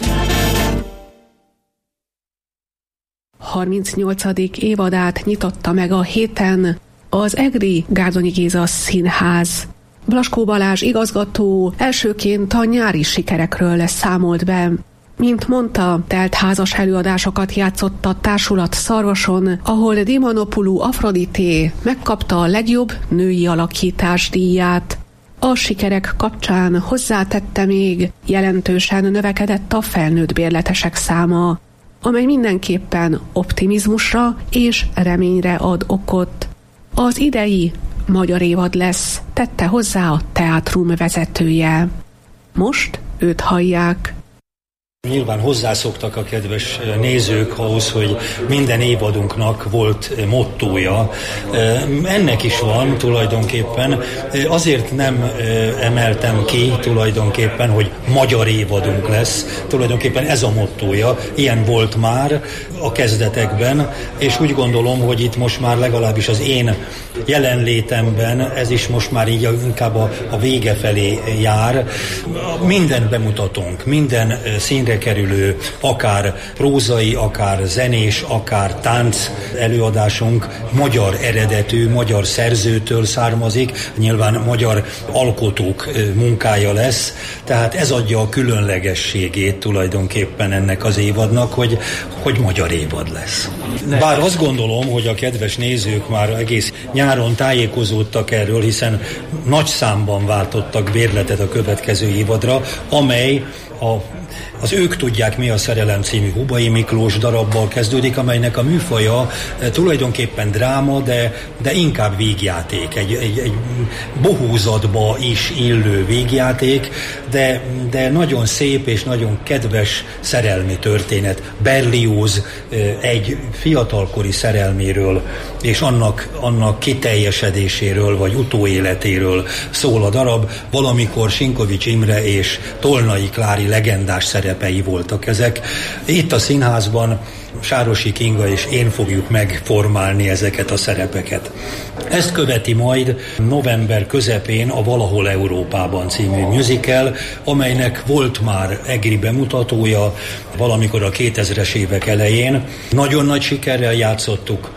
38. évadát nyitotta meg a héten az egri Gárdonyi Géza Színház. Blaskó Balázs igazgató elsőként a nyári sikerekről számolt be. Mint mondta, teltházas előadásokat játszott a társulat Szarvason, ahol Dimanopoulou Afrodité megkapta a legjobb női alakítás díját. A sikerek kapcsán hozzátette még, jelentősen növekedett a felnőtt bérletesek száma, amely mindenképpen optimizmusra és reményre ad okot. Az idei magyar évad lesz, tette hozzá a teátrum vezetője. Most őt hallják.
Nyilván hozzászoktak a kedves nézők ahhoz, hogy minden évadunknak volt mottója. Ennek is van tulajdonképpen. Azért nem emeltem ki tulajdonképpen, hogy magyar évadunk lesz. Tulajdonképpen ez a mottója. Ilyen volt már a kezdetekben, és úgy gondolom, hogy itt most már legalábbis az én jelenlétemben ez is most már így inkább a vége felé jár. Mindent bemutatunk, minden színre színre kerülő, akár prózai, akár zenés, akár tánc előadásunk magyar eredetű, magyar szerzőtől származik, nyilván magyar alkotók munkája lesz, tehát ez adja a különlegességét tulajdonképpen ennek az évadnak, hogy magyar évad lesz. Bár azt gondolom, hogy a kedves nézők már egész nyáron tájékozódtak erről, hiszen nagy számban váltottak bérletet a következő évadra, amely az Ők tudják mi a szerelem című Hubay Miklós darabbal kezdődik, amelynek a műfaja tulajdonképpen dráma, de inkább vígjáték. Egy bohózatba is illő vígjáték, de nagyon szép és nagyon kedves szerelmi történet. Berlioz egy fiatalkori szerelméről és annak kiteljesedéséről vagy utóéletéről szól a darab. Valamikor Sinkovics Imre és Tolnai Klári legendás szerepei voltak ezek. Itt a színházban Sárosi Kinga és én fogjuk megformálni ezeket a szerepeket. Ezt követi majd november közepén a Valahol Európában című musical, amelynek volt már egri bemutatója valamikor a 2000-es évek elején. Nagyon nagy sikerrel játszottuk.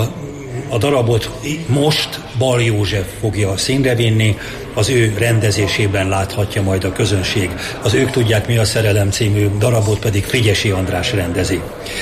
A darabot most Bal József fogja színre vinni, az ő rendezésében láthatja majd a közönség. Az Ők tudják mi a szerelem című darabot pedig Frigyesi András rendezi.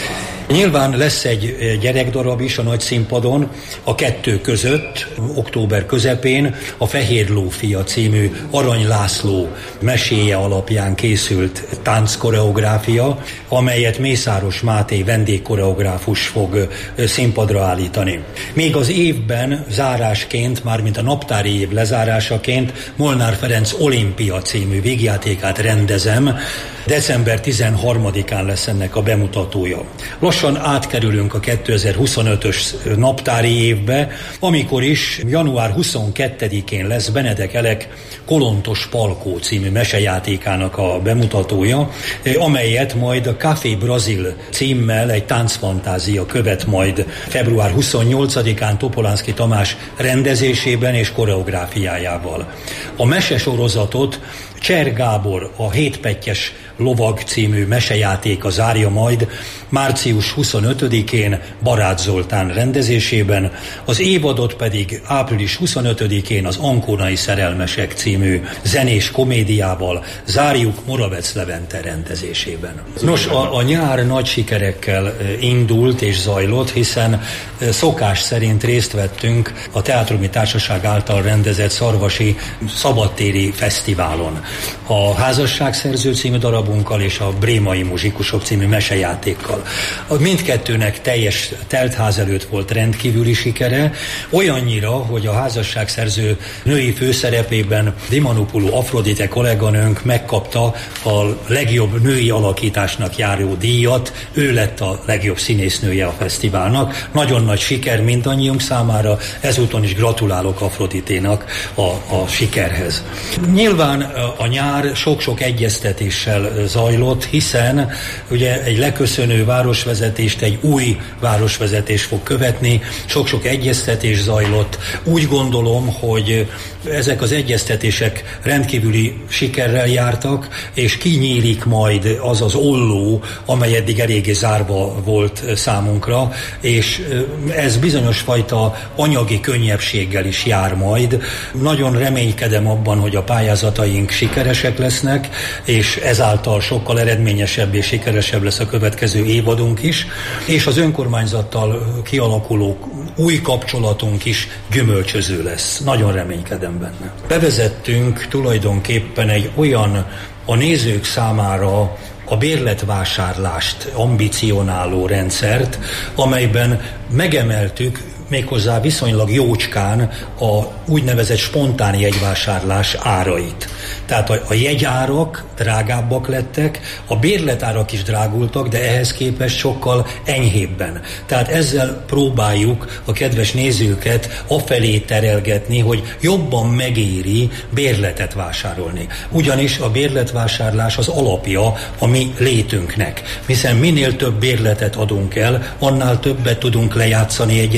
Nyilván lesz egy gyerekdarab is a nagy színpadon, a kettő között, október közepén a Fehér Ló fia című Arany László meséje alapján készült tánckoreográfia, amelyet Mészáros Máté vendégkoreográfus fog színpadra állítani. Még az évben zárásként, mármint a naptári év lezárásaként Molnár Ferenc Olimpia című vígjátékát rendezem. December 13-án lesz ennek a bemutatója. Lassan átkerülünk a 2025-ös naptári évbe, amikor is január 22-én lesz Benedek Elek Kolontos Palkó című mesejátékának a bemutatója, amelyet majd a Café Brazil címmel egy táncfantázia követ majd február 28-án Topolánszky Tamás rendezésében és koreográfiájával. A mesesorozatot Cser Gábor a Hétpettyes lovag című mesejátéka zárja majd március 25-én Barát Zoltán rendezésében, az évadot pedig április 25-én az Ankónai szerelmesek című zenés komédiával zárjuk Moravec Levente rendezésében. Nos, a nyár nagy sikerekkel indult és zajlott, hiszen szokás szerint részt vettünk a Teátrumi Társaság által rendezett Szarvasi Szabadtéri Fesztiválon. A Házasságszerző című darabunkkal és a Brémai muzsikusok című mesejátékkal. Mindkettőnek teljes teltház előtt volt rendkívüli sikere, olyannyira, hogy a Házasságszerző női főszerepében Dimanopulu Afrodite kolléganőnk megkapta a legjobb női alakításnak járó díjat, ő lett a legjobb színésznője a fesztiválnak. Nagyon nagy siker mindannyiunk számára, ezúton is gratulálok Afroditénak a sikerhez. Nyilván a nyár sok-sok egyeztetéssel zajlott, hiszen ugye egy leköszönő városvezetést egy új városvezetés fog követni, sok-sok egyeztetés zajlott. Úgy gondolom, hogy ezek az egyeztetések rendkívüli sikerrel jártak, és kinyílik majd az az olló, amely eddig eléggé zárva volt számunkra, és ez bizonyos fajta anyagi könnyebbséggel is jár majd. Nagyon reménykedem abban, hogy a pályázataink sikeresek lesznek, és ezáltal sokkal eredményesebb és sikeresebb lesz a következő évadunk is, és az önkormányzattal kialakuló új kapcsolatunk is gyümölcsöző lesz. Nagyon reménykedem benne. Bevezettünk tulajdonképpen egy olyan a nézők számára a bérletvásárlást ambicionáló rendszert, amelyben megemeltük méghozzá viszonylag jócskán a úgynevezett spontán jegyvásárlás árait. Tehát a jegyárak drágábbak lettek, a bérletárak is drágultak, de ehhez képest sokkal enyhébben. Tehát ezzel próbáljuk a kedves nézőket afelé terelgetni, hogy jobban megéri bérletet vásárolni. Ugyanis a bérletvásárlás az alapja a mi létünknek. Hiszen minél több bérletet adunk el, annál többet tudunk lejátszani egy-egy bemutatóban.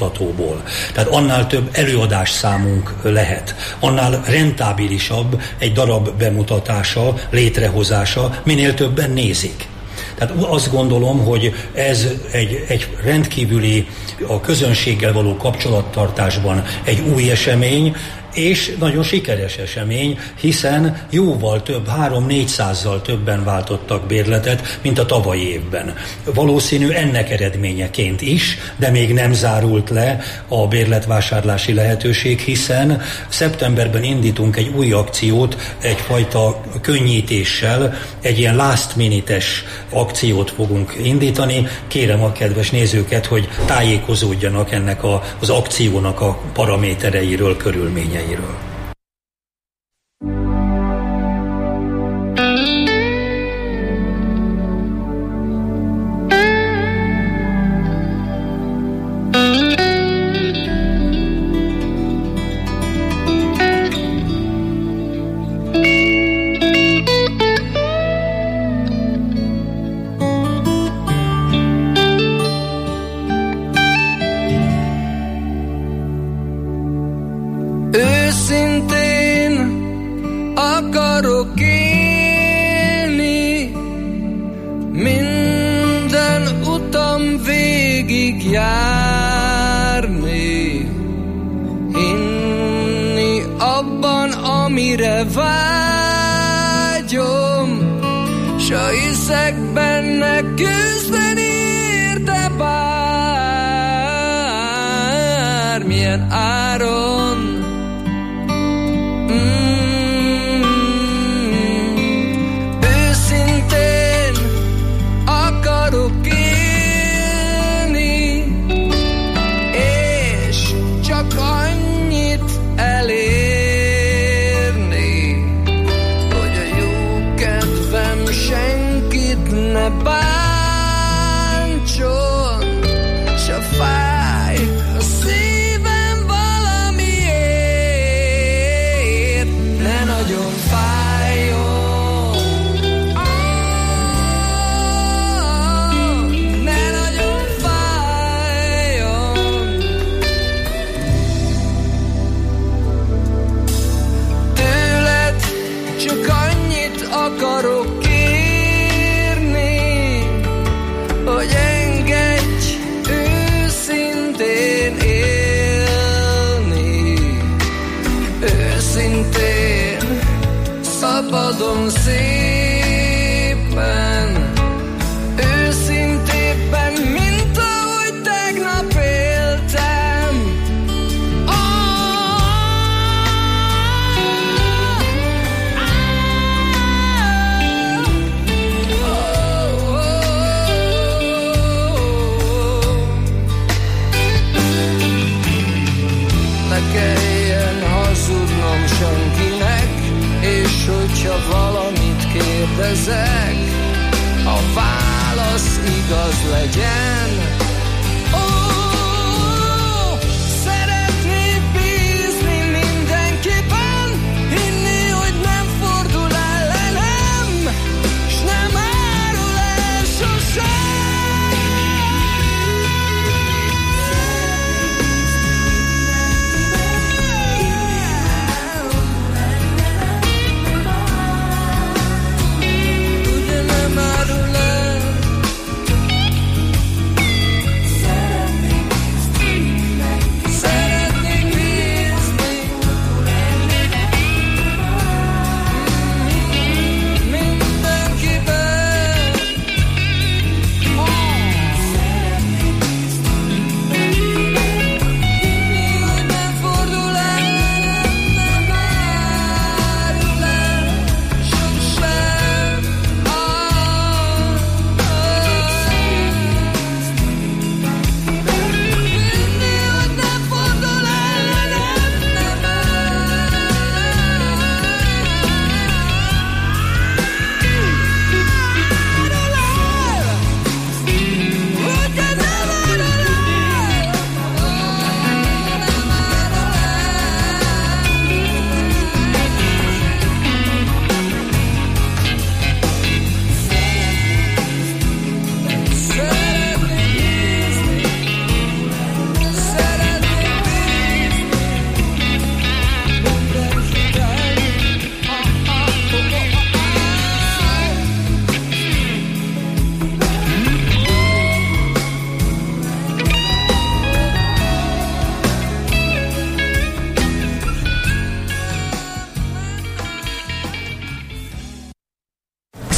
bemutatóból. Tehát annál több előadás számunk lehet, annál rentábilisabb egy darab bemutatása, létrehozása, minél többen nézik. Tehát azt gondolom, hogy ez egy rendkívüli, a közönséggel való kapcsolattartásban egy új esemény, és nagyon sikeres esemény, hiszen jóval több, 300-400-zal többen váltottak bérletet, mint a tavalyi évben. Valószínű ennek eredményeként is, de még nem zárult le a bérletvásárlási lehetőség, hiszen szeptemberben indítunk egy új akciót, egyfajta könnyítéssel, egy ilyen last minute-es akciót fogunk indítani. Kérem a kedves nézőket, hogy tájékozódjanak ennek az akciónak a paramétereiről, körülményeiről.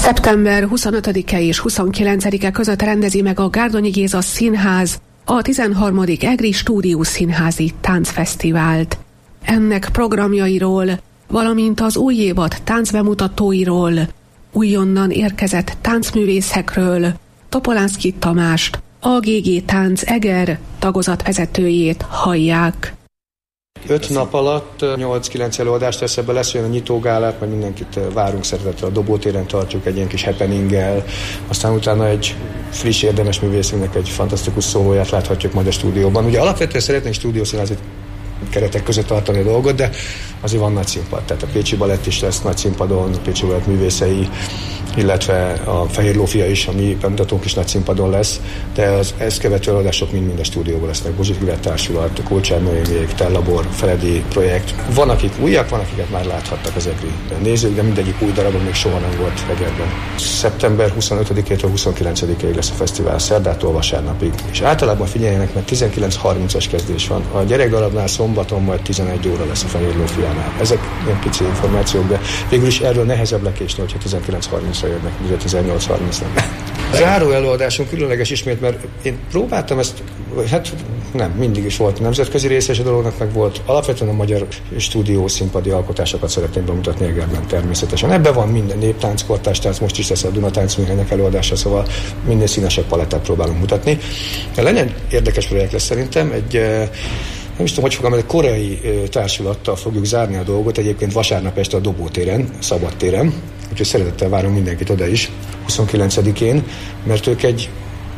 Szeptember 25-e és 29-e között rendezi meg a Gárdonyi Géza Színház a 13. EGRI Stúdió Színházi Táncfesztivált. Ennek programjairól, valamint az új évad táncbemutatóiról, újonnan érkezett táncművészekről Topolánszky Tamást, a GG Tánc Eger tagozatvezetőjét hallják.
5 nap alatt 8-9 előadást tesz, ebbe lesz olyan a nyitógálát, mert mindenkit várunk szeretettel, a Dobótéren tartjuk egy ilyen kis happeninggel, aztán utána egy friss, érdemes művészünknek egy fantasztikus szólóját láthatjuk majd a stúdióban. Ugye alapvetően szeretnénk stúdiószínházi keretek között tartani a dolgot, de azért van nagy színpad, tehát a Pécsi Balett is lesz nagy színpadon, a Pécsi Balett művészei, illetve a Fehér Lófia is, a mi bemutatónk is nagy színpadon lesz, de az ezt követő előadások mind a stúdióban lesznek. Bozsik Ület Társulat, Kulcsár Noémiék, Tellabor, Feledi projekt. Van, akik újak, van, akiket már láthattak az EGRI nézők, de mindegyik új darabon még soha nem volt Egerben. Szeptember 25-től 29-ig lesz a fesztivál, szerdától vasárnapig. És általában figyeljenek, mert 19:30-as kezdés van. A gyerekdarabnál szombaton majd 11 óra lesz a Fehér Lófiánál. Ezek ilyen pici információk, de végül is erről nehezebb lekésni, hogyha 19:30-ra jönnek, ugye 18:30 nem. A záró előadásunk különleges ismét, mert én próbáltam ezt, hát nem, mindig is volt nemzetközi része a dolognak, meg volt alapvetően a magyar stúdió színpadi alkotásokat szeretném bemutatni Egerben természetesen. Ebben van minden néptánc, kortárs, most is lesz a Dunatánc műhelynek előadása, szóval minden színesebb palettát próbálunk mutatni. De legyen érdekes projekt lesz szerintem, nem is tudom, hogy fogom, egy koreai társulattal fogjuk zárni a dolgot, egyébként vasárnap este a Dobótéren, Szabadtéren, úgyhogy szeretettel várom mindenkit oda is, 29-én, mert ők egy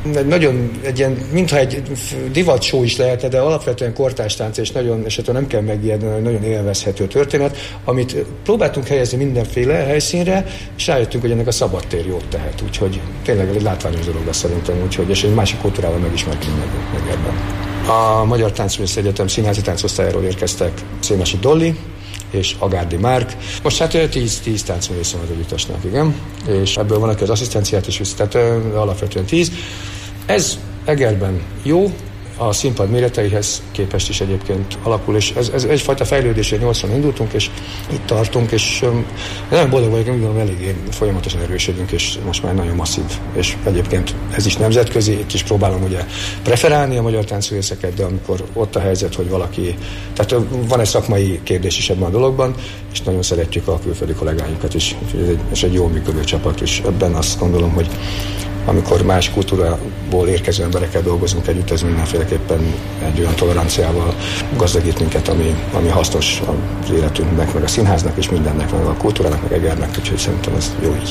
ilyen, mintha egy divat show is lehetne, de alapvetően kortárstánc, és nagyon, és ettől nem kell megijedni, nagyon élvezhető történet, amit próbáltunk helyezni mindenféle helyszínre, és rájöttünk, hogy ennek a Szabadtér jót tehet, úgyhogy tényleg egy látványos dolog lesz szerintem, úgyhogy, és egy másik kultúrával megismerkedünk meg ebben. A Magyar Táncművész Egyetem színházi táncosztályáról érkeztek Szénasi Dolly és Agárdi Márk. Most hát 10 táncművész van az együttesnek, igen, és ebből van, aki az asszisztenciát is viszi, tehát alapvetően 10. Ez Egerben jó, a színpad méreteihez képest is egyébként alakul, és ez egyfajta fejlődésre 80 indultunk, és itt tartunk, és nagyon boldog vagyok, úgy gondolom, eléggé folyamatosan erősödünk, és most már nagyon masszív, és egyébként ez is nemzetközi, itt is próbálom ugye preferálni a magyar táncművészeket, de amikor ott a helyzet, hogy valaki, tehát van egy szakmai kérdés is ebben a dologban, és nagyon szeretjük a külföldi kollégáinkat is, és egy jól működő csapat, és ebben azt gondolom, hogy amikor más kultúrából érkező emberekkel dolgozunk együtt, ez mindenféleképpen egy olyan toleranciával gazdagít minket, ami hasznos az életünknek, meg a színháznak, és mindennek, meg a kultúrának, meg Egernek, úgyhogy szerintem ez jó így.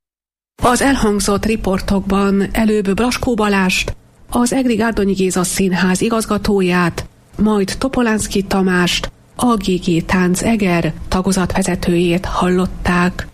Az elhangzott riportokban előbb Braskó Balást, az EGRI Gárdonyi Géza Színház igazgatóját, majd Topolánszky Tamást, a GG Tánc Eger tagozatvezetőjét hallották.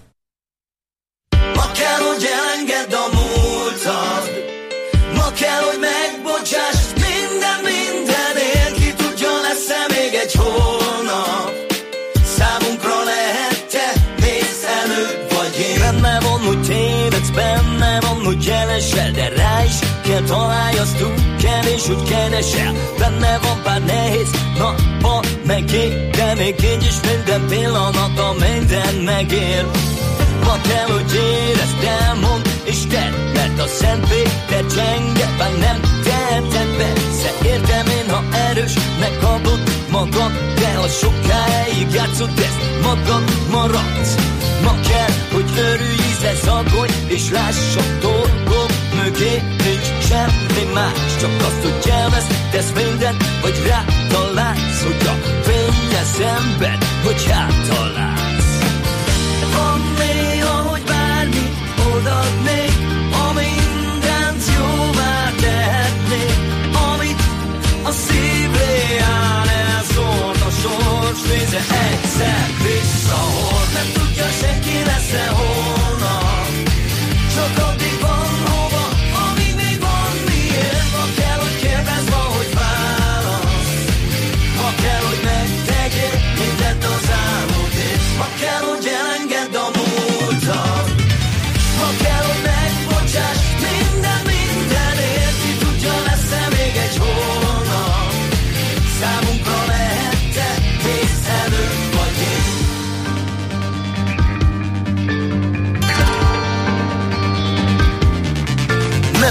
Kell, hogy megbocsáss, mindenért, ki tudja, lesz-e még egy holnap. Számunkra lehet te, mész előbb vagy én. Benne van, hogy tévedsz, benne van, hogy jelesel, de rá is kell találj, az túl kevés, hogy keresel. Benne van pár nehéz napban, megér, de még így is minden pillanata minden megér. Ma kell, hogy érezd, elmond és tedd, mert a Szent Péter csenge, bár nem teheted persze. Értem én, ha erős, megkapod magad, de ha sokáig játszod ezt, magad maradsz. Ma kell, hogy örülj, ízlesz, aggódj, és láss a dolgok mögé, nincs semmi más, csak azt, hogy elvesztesz mindent, vagy rátalálsz, hogy a fénye szemben, hogy hátalálsz. Van néha, hogy bármit odaadnék, a mindent jóvá tehetnék, amit a szívre áll, elszólt a sors, nézze egyszer visszahord, nem tudja senki, lesz-e holnap, csak addig van hova, amíg még van miért. Ma kell, hogy kérdezd, ma, hogy válasz, ma kell, hogy megtegyél mindent az álmodért, ma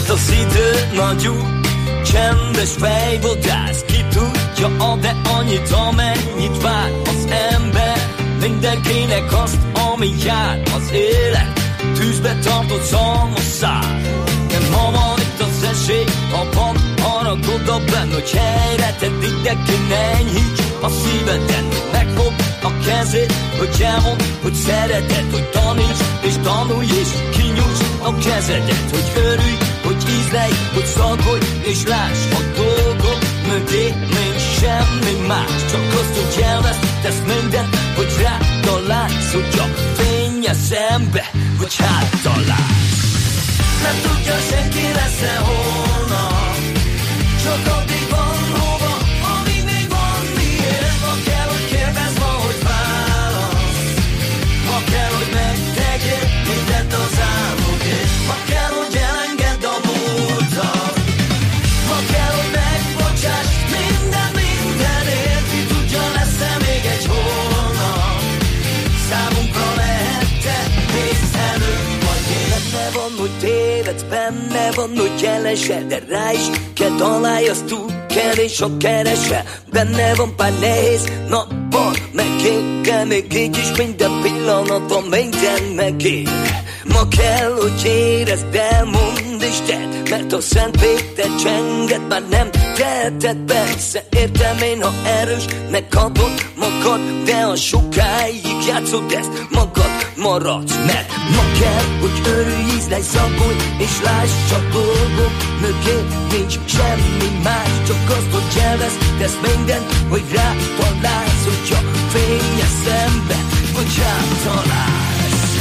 mert az idő nagy út, csendes fejvadász, ki tudja, de annyit, amennyit vár az ember. Mindenkinek azt, ami jár, az élet tűzbe tartott szalmaszál. De ma van itt az esély, ha van haragod a benn, hogy helyre tedd, mindenki ne enyhíts a szíveden. Megfog a kezét, hogy elmond, hogy szereted, hogy taníts és tanulj és kinyújts a kezedet. Hogy örülj, hogy ízlelj, hogy szagolj és láss a dolgok mögé, nincs semmi más. Csak azt, hogy elvesztesz mindent, hogy rátalálsz, hogy a fénye szembe, hogy háttalálsz. Nem tudja senki lesz-e holnap, csak addig van hova, amíg még van miért. Ma kell, hogy kérdezz, ma, hogy válasz, ma kell, hogy megtegyél mindent az álmodért. Ma kell, hogy elengedd a múltat, ma kell, hogy megbocsáss mindenért. Ki tudja, lesz-e még egy holnap, számunkra lehet-e mészhelők vagy én. Benne van, hogy tévedsz, benne van, hogy jelesel, de rá is kell találj, azt túl kevés a keresel. Benne van pár nehéz napban, kell még így is minden pillanatban, minden megér. Ma kell, hogy érezd, elmondd és tedd, mert a Szent Péter csenget már nem teheted. Persze értem én, ha erősnek adod magad, de ha sokáig játszod ezt, magad maradsz. Mert ma kell, hogy örülj, ízlelj, szagolj és láss csak dolgok mögé, nincs semmi más. Csak azt, hogy elvesztesz mindent, hogy rátalálsz, hogy a fénye szembe, hogy rátalálsz.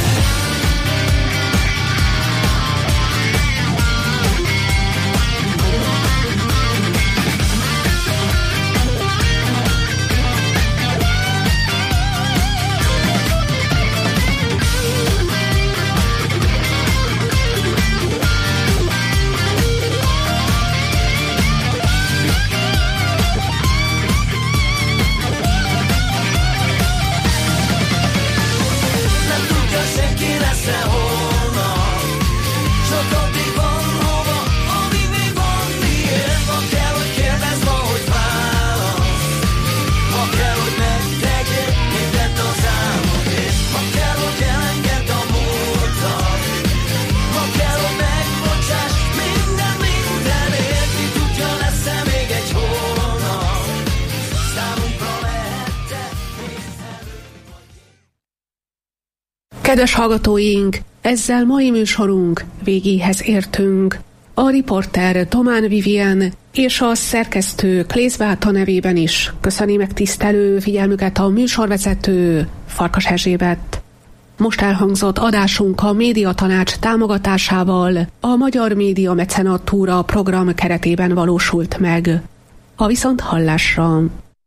Kedves hallgatóink, ezzel mai műsorunk végéhez értünk. A riporter Tomán Vivien és a szerkesztő Klész Beáta nevében is köszöni megtisztelő figyelmüket a műsorvezető Farkas Erzsébet. Most elhangzott adásunk a Médiatanács támogatásával a Magyar Média Mecenatúra program keretében valósult meg. A viszonthallásra!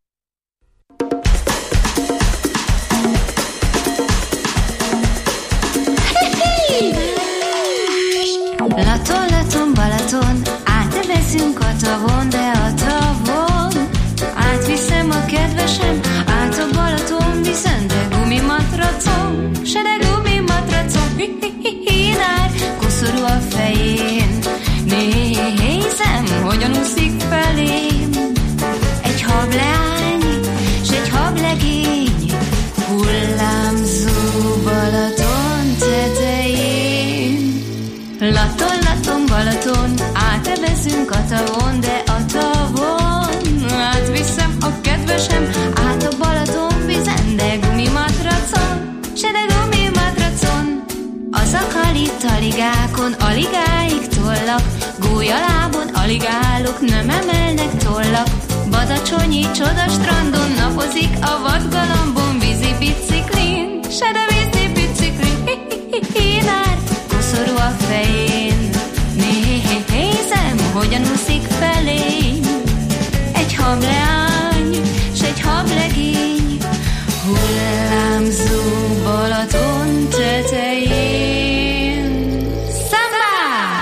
Laton, Laton, Balaton, átvezünk a tavon, de a tavon átviszem a kedvesem, át a Balaton viszont, de gumimatracom, se de gumimatracom, hínár, koszorú a fején, nézem, hogyan úszik felém, egy hableány, s egy hablegény, hullámzó Balaton tetején. Laton, Laton, Balaton, átevezünk a tavon, de a tavon átviszem a kedvesem, át a Balaton vizen, de gumimatracon, se de gumimatracon. Az akalit aligákon, aligáig tollak, gólyalábon aligálok, nem emelnek tollak. Badacsonyi csoda strandon napozik, a vadgalambon vízi biciklin, se de vízi biciklin, hínár, koszorú a fején, nézem, hogyan úszik felém, egy hableány, s egy hablegény, hullámzó Balaton tetején. Szambá!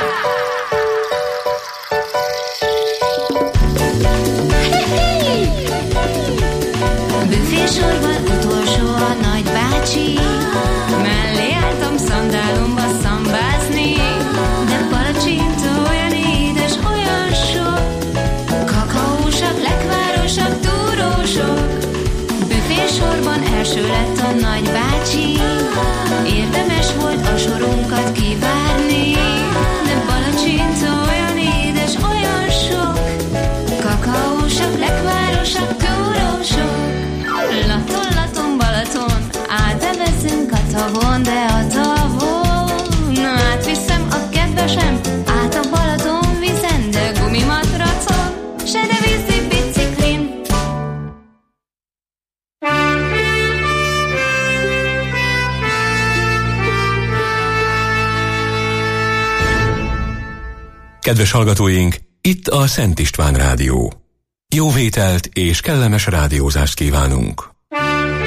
Büfésorban utolsó a nagybácsi, mellé álltam szandálomba szambázni, de palacsintója
Kedves hallgatóink, itt a Szent István Rádió. Jó vételt és kellemes rádiózást kívánunk!